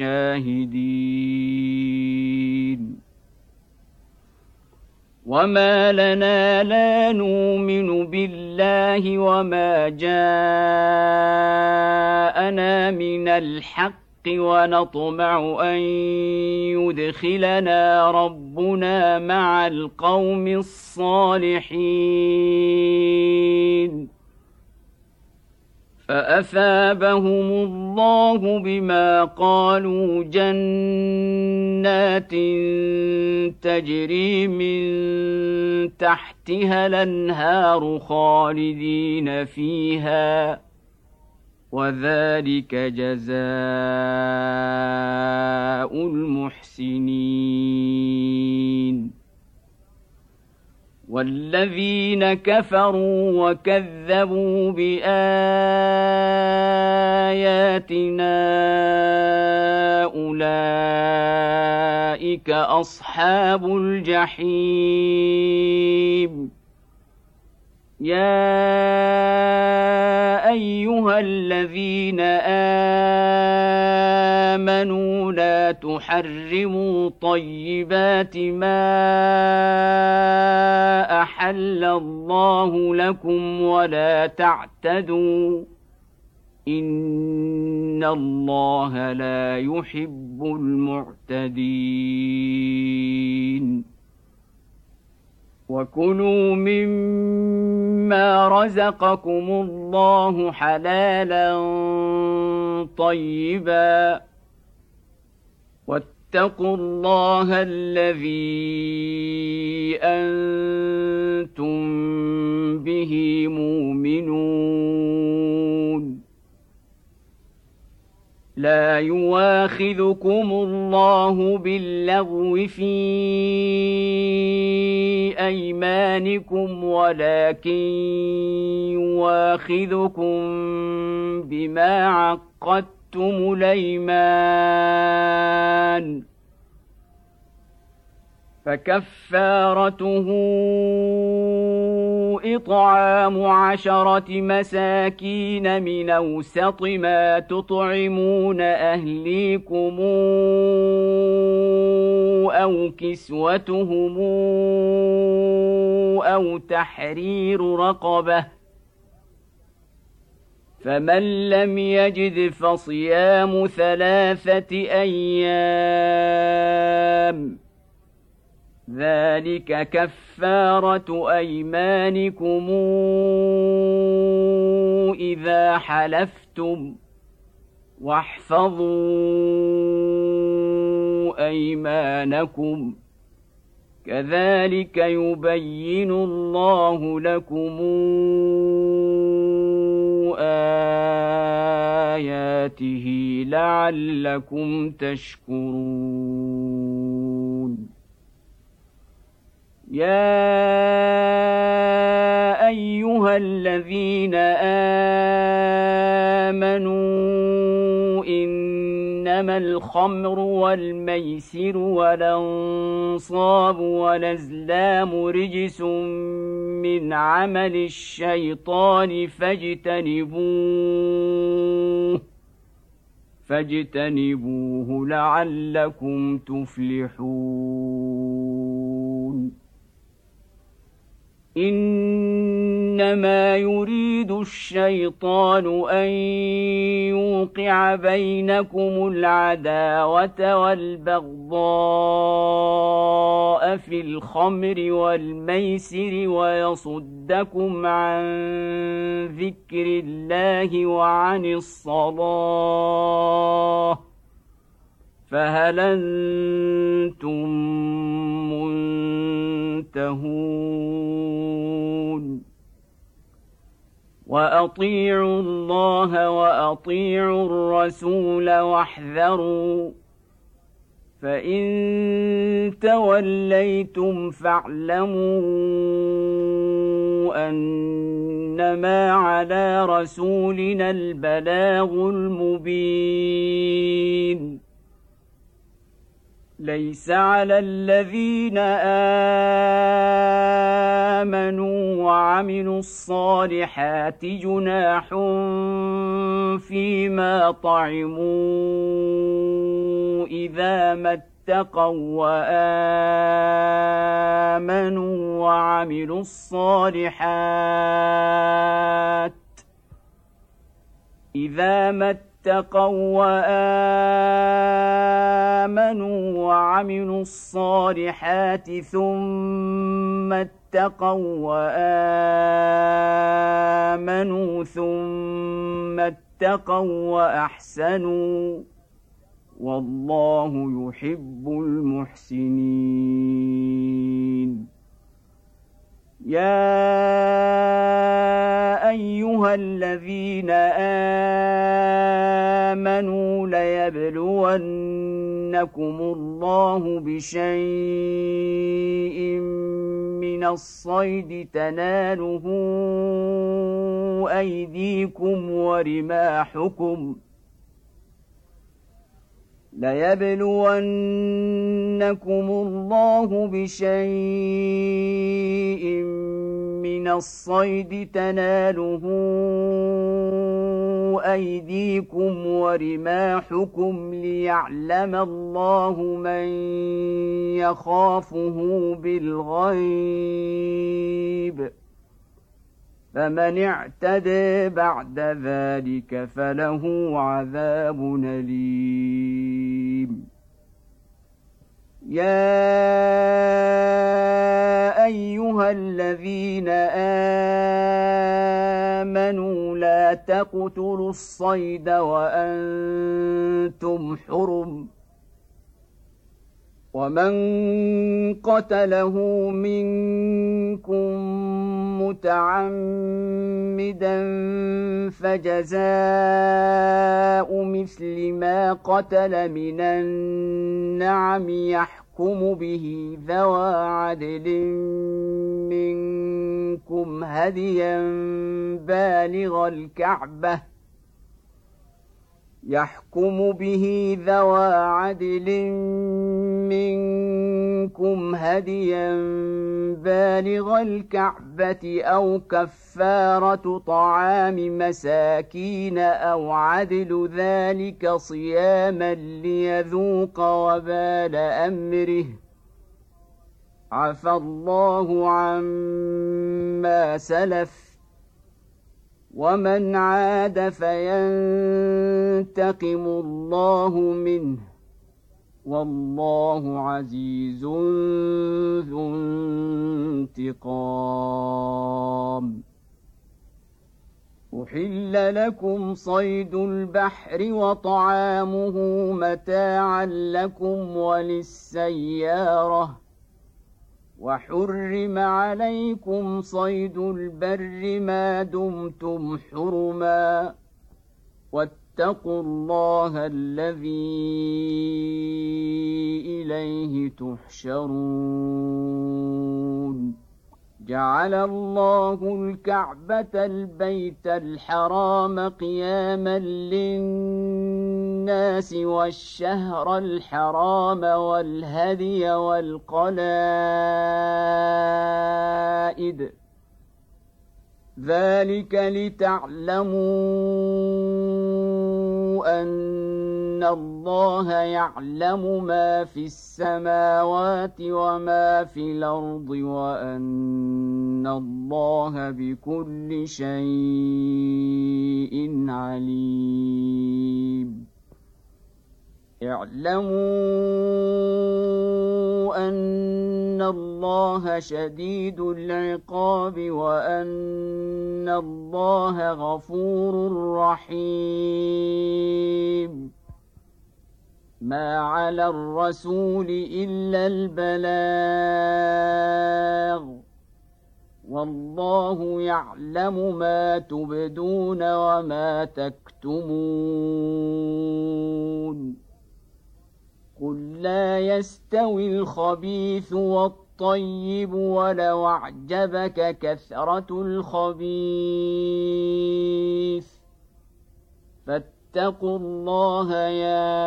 الشاهدين وما لنا لا نؤمن بالله وما جاءنا من الحق ونطمع أن يدخلنا ربنا مع القوم الصالحين فأثابهم الله بما قالوا جنات تجري من تحتها الأنهار خالدين فيها وذلك جزاء المحسنين والذين كفروا وكذبوا بآياتنا أولئك أصحاب الجحيم يا أيها الذين آمنوا لا تحرموا طيبات ما أحل الله لكم ولا تعتدوا إن الله لا يحب المعتدين وكلوا مما رزقكم الله حلالا طيبا واتقوا الله الذي أنتم به مؤمنون لا يواخذكم الله باللغو في أيمانكم ولكن يواخذكم بما عقدتم حلفتم الأيمان فكفارته إطعام عشرة مساكين من أوسط ما تطعمون أهليكم أو كسوتهم أو تحرير رقبة فمن لم يجد فصيام ثلاثة أيام ذلك كفارة أيمانكم إذا حلفتم واحفظوا أيمانكم كذلك يبين الله لكم آياته لعلكم تشكرون يا أيها الذين آمنوا إنما الخمر والميسر والأنصاب والأزلام رجس من عمل الشيطان فاجتنبوه فاجتنبوه لعلكم تفلحون إنما يريد الشيطان أن يوقع بينكم العداوة والبغضاء في الخمر والميسر ويصدكم عن ذكر الله وعن الصلاة فهل أنتم منتهون وأطيعوا الله وأطيعوا الرسول واحذروا فإن توليتم فاعلموا أنما على رسولنا البلاغ المبين ليس على الذين آمنوا وعملوا الصالحات جناح فيما طعموا إذا ما اتقوا وآمنوا وعملوا الصالحات إذا ما اتقوا وآمنوا وعملوا الصالحات ثم اتقوا وآمنوا ثم اتقوا وأحسنوا والله يحب المحسنين يا أيها الذين آمنوا ليبلونكم الله بشيء من الصيد تناله أيديكم ورماحكم ليبلونكم الله بشيء من الصيد تناله أيديكم ورماحكم ليعلم الله من يخافه بالغيب فمن اعتدى بعد ذلك فله عذاب أليم يا أيها الذين آمنوا لا تقتلوا الصيد وأنتم حرم ومن قتله منكم متعمدا فجزاء مثل ما قتل من النعم يحكم به ذوى عدل منكم هديا بالغ الكعبة يحكم به ذوى عدل منكم هديا بالغ الكعبة أو كفارة طعام مساكين أو عدل ذلك صياما ليذوق وبال أمره عفى الله عما سلف ومن عاد فينتقم الله منه والله عزيز ذو انتقام. أحل لكم صيد البحر وطعامه متاعا لكم وللسيارة وحرم عليكم صيد البر ما دمتم حرما واتقوا الله الذي إليه تحشرون. جعل الله الكعبة البيت الحرام قياما للناس والشهر الحرام والهدي والقلائد ذلك لتعلموا أن الله يعلم ما في السماوات وما في الأرض وأن الله بكل شيء عليم. اعلموا أن الله شديد العقاب وأن الله غفور رحيم. ما على الرسول إلا البلاغ والله يعلم ما تبدون وما تكتمون. قل لا يستوي الخبيث والطيب ولو أعجبك كثرة الخبيث فاتقوا الله يا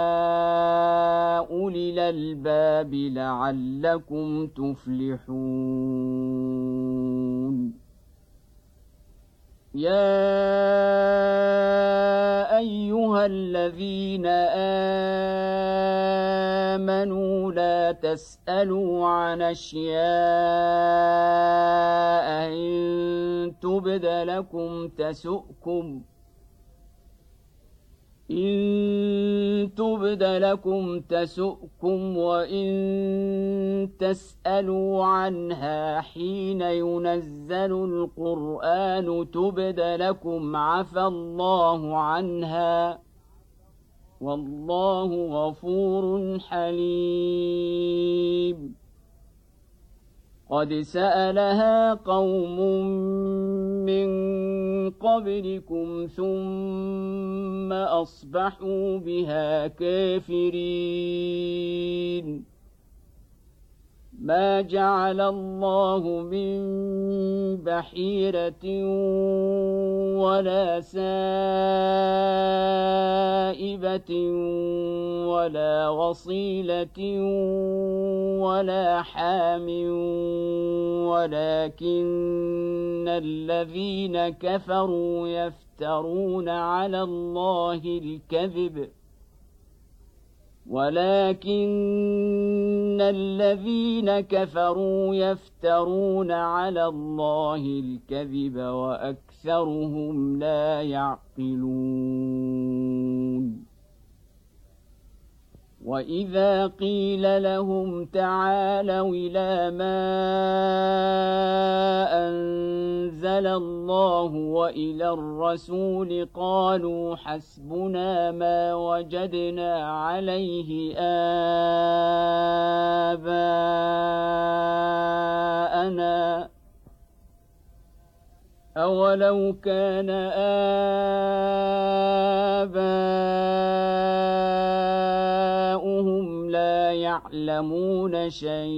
أولي الألباب لعلكم تفلحون. يا أيها الذين آمنوا لا تسألوا عن أشياء إن تبد لكم تسؤكم إن تبد لكم تسؤكم وإن تسألوا عنها حين ينزل القرآن تبد لكم عفى الله عنها والله غفور حليم. قد سألها قوم من قبلكم ثم أصبحوا بها كافرين. ما جعل الله من بحيرة ولا سائبة ولا وصيلة ولا حام ولكن الذين كفروا يفترون على الله الكذب ولكن الذين كفروا يفترون على الله الكذب وأكثرهم لا يعقلون. وإذا قيل لهم تعالوا إلى ما أنزل الله وإلى الرسول قالوا حسبنا ما وجدنا عليه آباءنا أولو كان آباؤهم لا يعلمون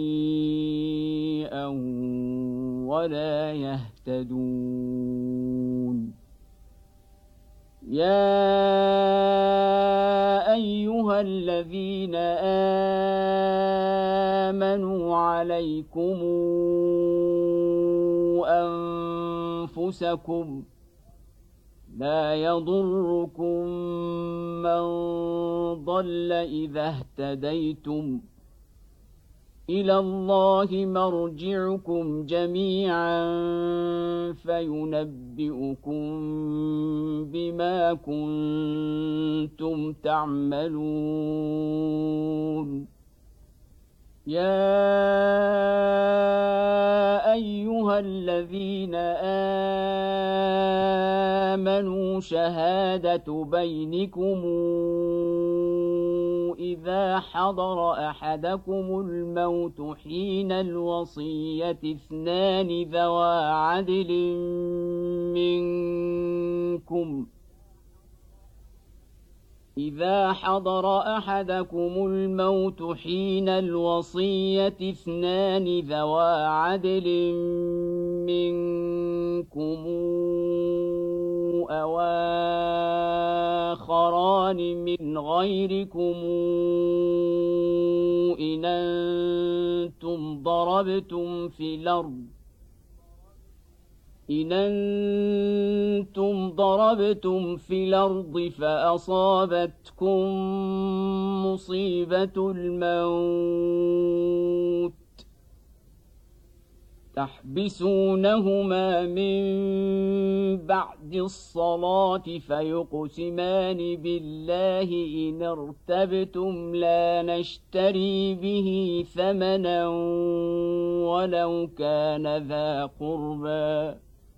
شيئا ولا يهتدون. يا أيها الذين آمنوا عليكم أنفسكم لا يضركم من ضل إذا اهتديتم إلى الله مرجعكم جميعا فينبئكم بما كنتم تعملون يا أيها الذين آمنوا شهادة بينكم إذا حضر أحدكم الموت حين الوصية اثنان ذوى عدل منكم إذا حضر أحدكم الموت حين الوصية اثنان ذوى عدل منكم أو آخران من غيركم إن أنتم ضربتم في الأرض إن أنتم ضربتم في الأرض فأصابتكم مصيبة الموت تحبسونهما من بعد الصلاة فيقسمان بالله إن ارتبتم لا نشتري به ثمنا ولو كان ذا قربى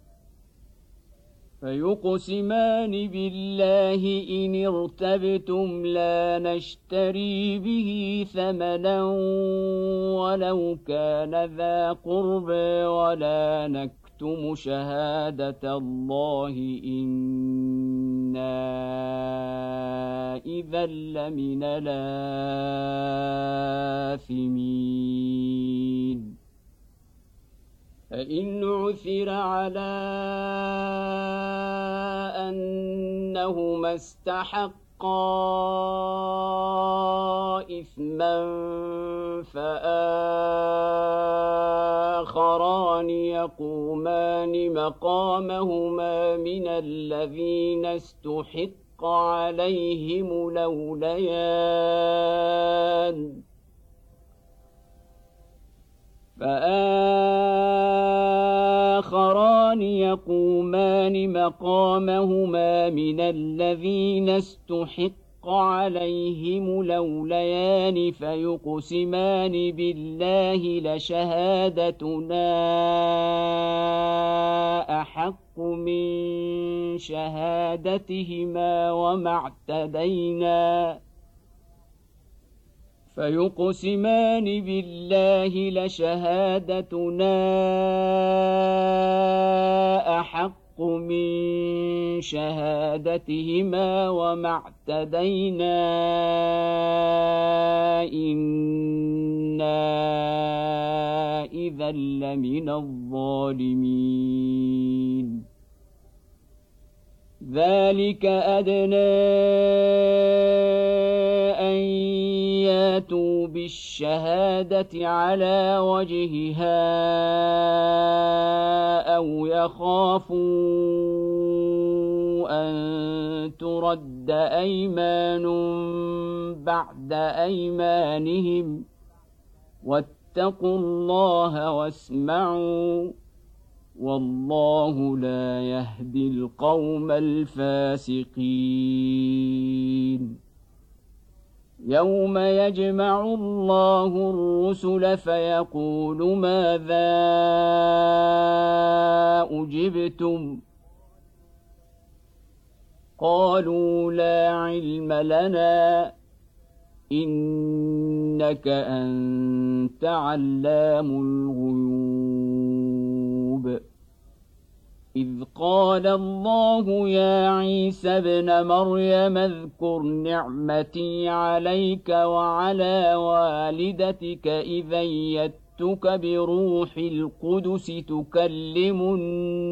فيقسمان بالله إن ارتبتم لا نشتري به ثمنا ولو كان ذا قربى ولا نكتم شهادة الله إنا إذا لمن الآثمين فإن عثر على أنهما استحقا إثما فآخران يقومان مقامهما من الذين استحق عليهم الأوليان فآخران يقومان مقامهما من الذين استحق عليهم الأوليان فيقسمان بالله لشهادتنا أحق من شهادتهما وما اعتدينا فيقسمان بالله لشهادتنا أحق من شهادتهما وما اعتدينا إنا إذا لمن الظالمين ذلك أدنى أن ياتوا بالشهادة على وجهها أو يخافوا أن ترد أيمان بعد أيمانهم واتقوا الله واسمعوا والله لا يهدي القوم الفاسقين يوم يجمع الله الرسل فيقول ماذا أجبتم قالوا لا علم لنا إنك أنت علام الغيوب إذ قال الله يا عيسى ابن مريم اذكر نعمتي عليك وعلى والدتك إذ أيدتك بروح القدس تكلم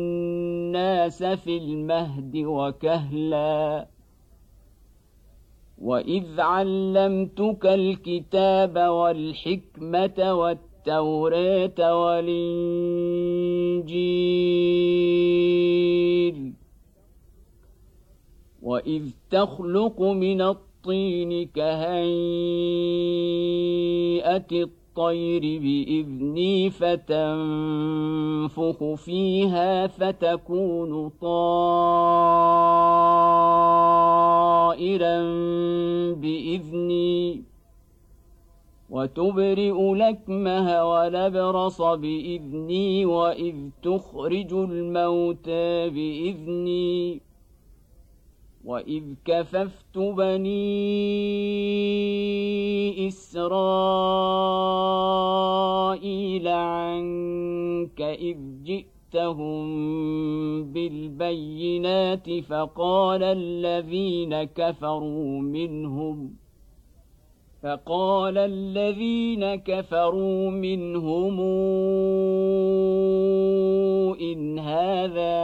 الناس في المهد وكهلا وإذ علمتك الكتاب والحكمة والتوراة والإنجيل وإذ تخلق من الطين كهيئة الطير بإذني فتنفخ فيها فتكون طائرا بإذني وتبرئ الأكمه والأبرص بإذني وإذ تخرج الموتى بإذني وإذ كففت بني إسرائيل عنك إذ جئتهم بالبينات فقال الذين كفروا منهم فقال الذين كفروا منهم إن هذا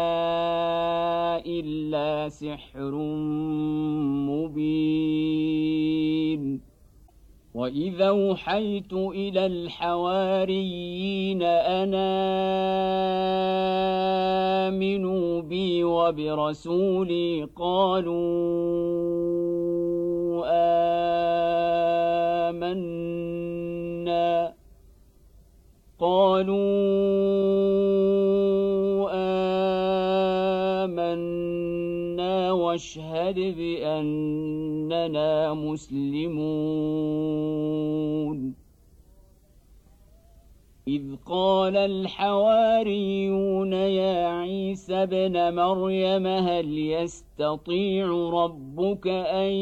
إلا سحر مبين وإذا أوحيت إلى الحواريين أن آمنوا بي وبرسولي قالوا آمنا قالوا آمنا واشهد بأننا مسلمون إذ قال الحواريون يا عيسى ابن مريم هل يستطيع ربك أن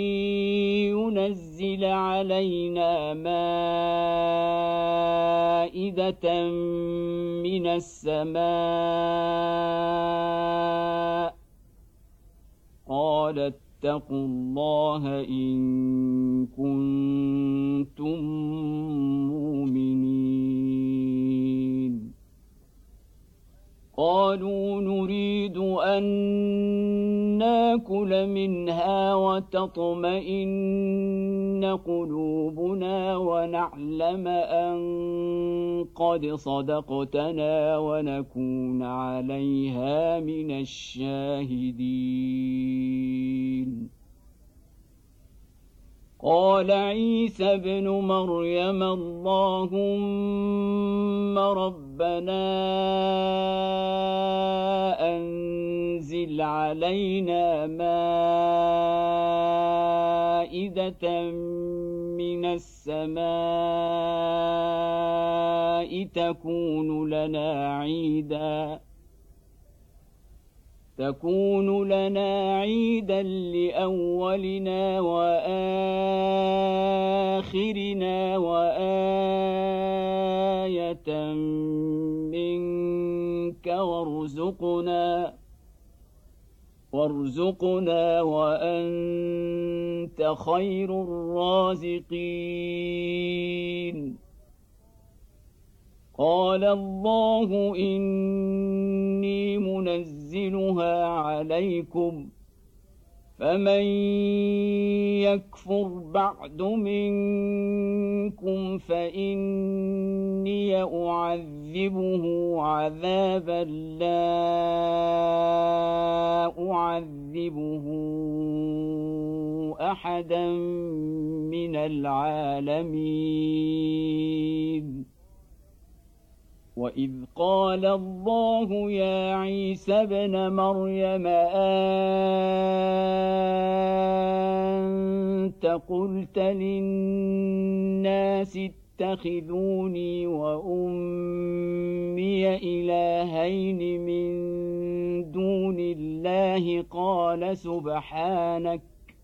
ينزل علينا مائدة من السماء قال اتقوا الله إن كنتم مؤمنين قالوا نريد أن ناكل منها وتطمئن قلوبنا ونعلم أن قد صدقتنا ونكون عليها من الشاهدين قال عيسى ابن مريم اللهم ربنا أنزل علينا مائدة من السماء تكون لنا عيداً تكون لنا عيدا لأولنا وآخرنا وآية منك وارزقنا وارزقنا وأنت خير الرازقين قال الله إني منزلها عليكم فمن يكفر بعد منكم فإني أعذبه عذابا لا أعذبه أحدا من العالمين وإذ قال الله يا عيسى ابن مريم أنت قلت للناس اتخذوني وأمي إلهين من دون الله قال سبحانك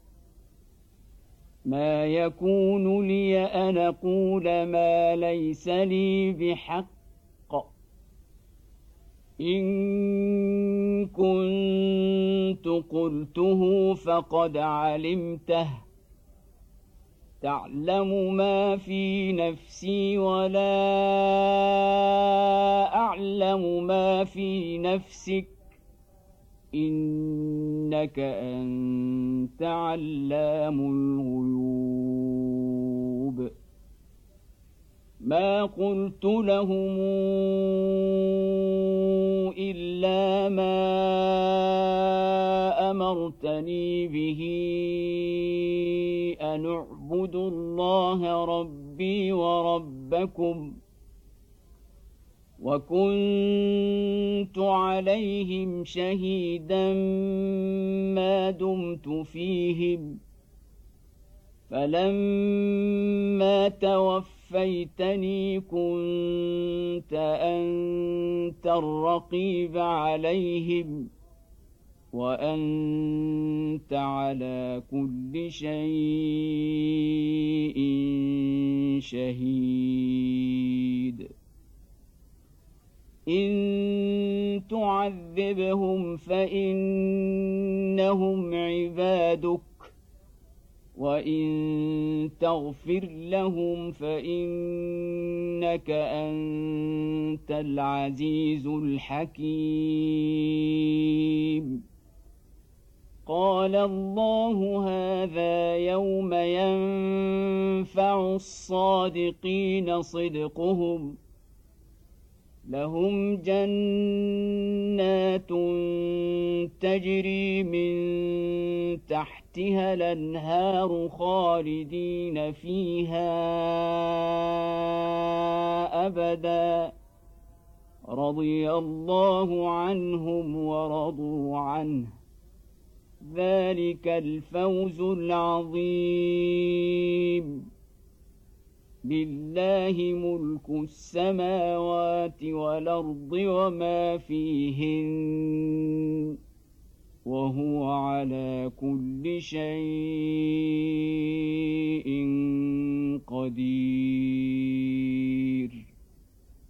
ما يكون لي أن أقول ما ليس لي بحق إن كنت قلته فقد علمته تعلم ما في نفسي ولا أعلم ما في نفسك إنك أنت أنت علام الغيوب ما قلت لهم إلا ما أمرتني به أن اعبدوا الله ربي وربكم وكنت عليهم شهيدا ما دمت فيهم فلما توفيتني كنت أنت الرقيب عليهم وأنت على كل شيء شهيد إن تعذبهم فإنهم عبادك وإن تغفر لهم فإنك أنت العزيز الحكيم قال الله هذا يوم ينفع الصادقين صدقهم لهم جنات تجري من تحتها الأنهار خالدين فيها أبدا رضي الله عنهم ورضوا عنه ذلك الفوز العظيم لله ملك السماوات والأرض وما فيهن وهو على كل شيء قدير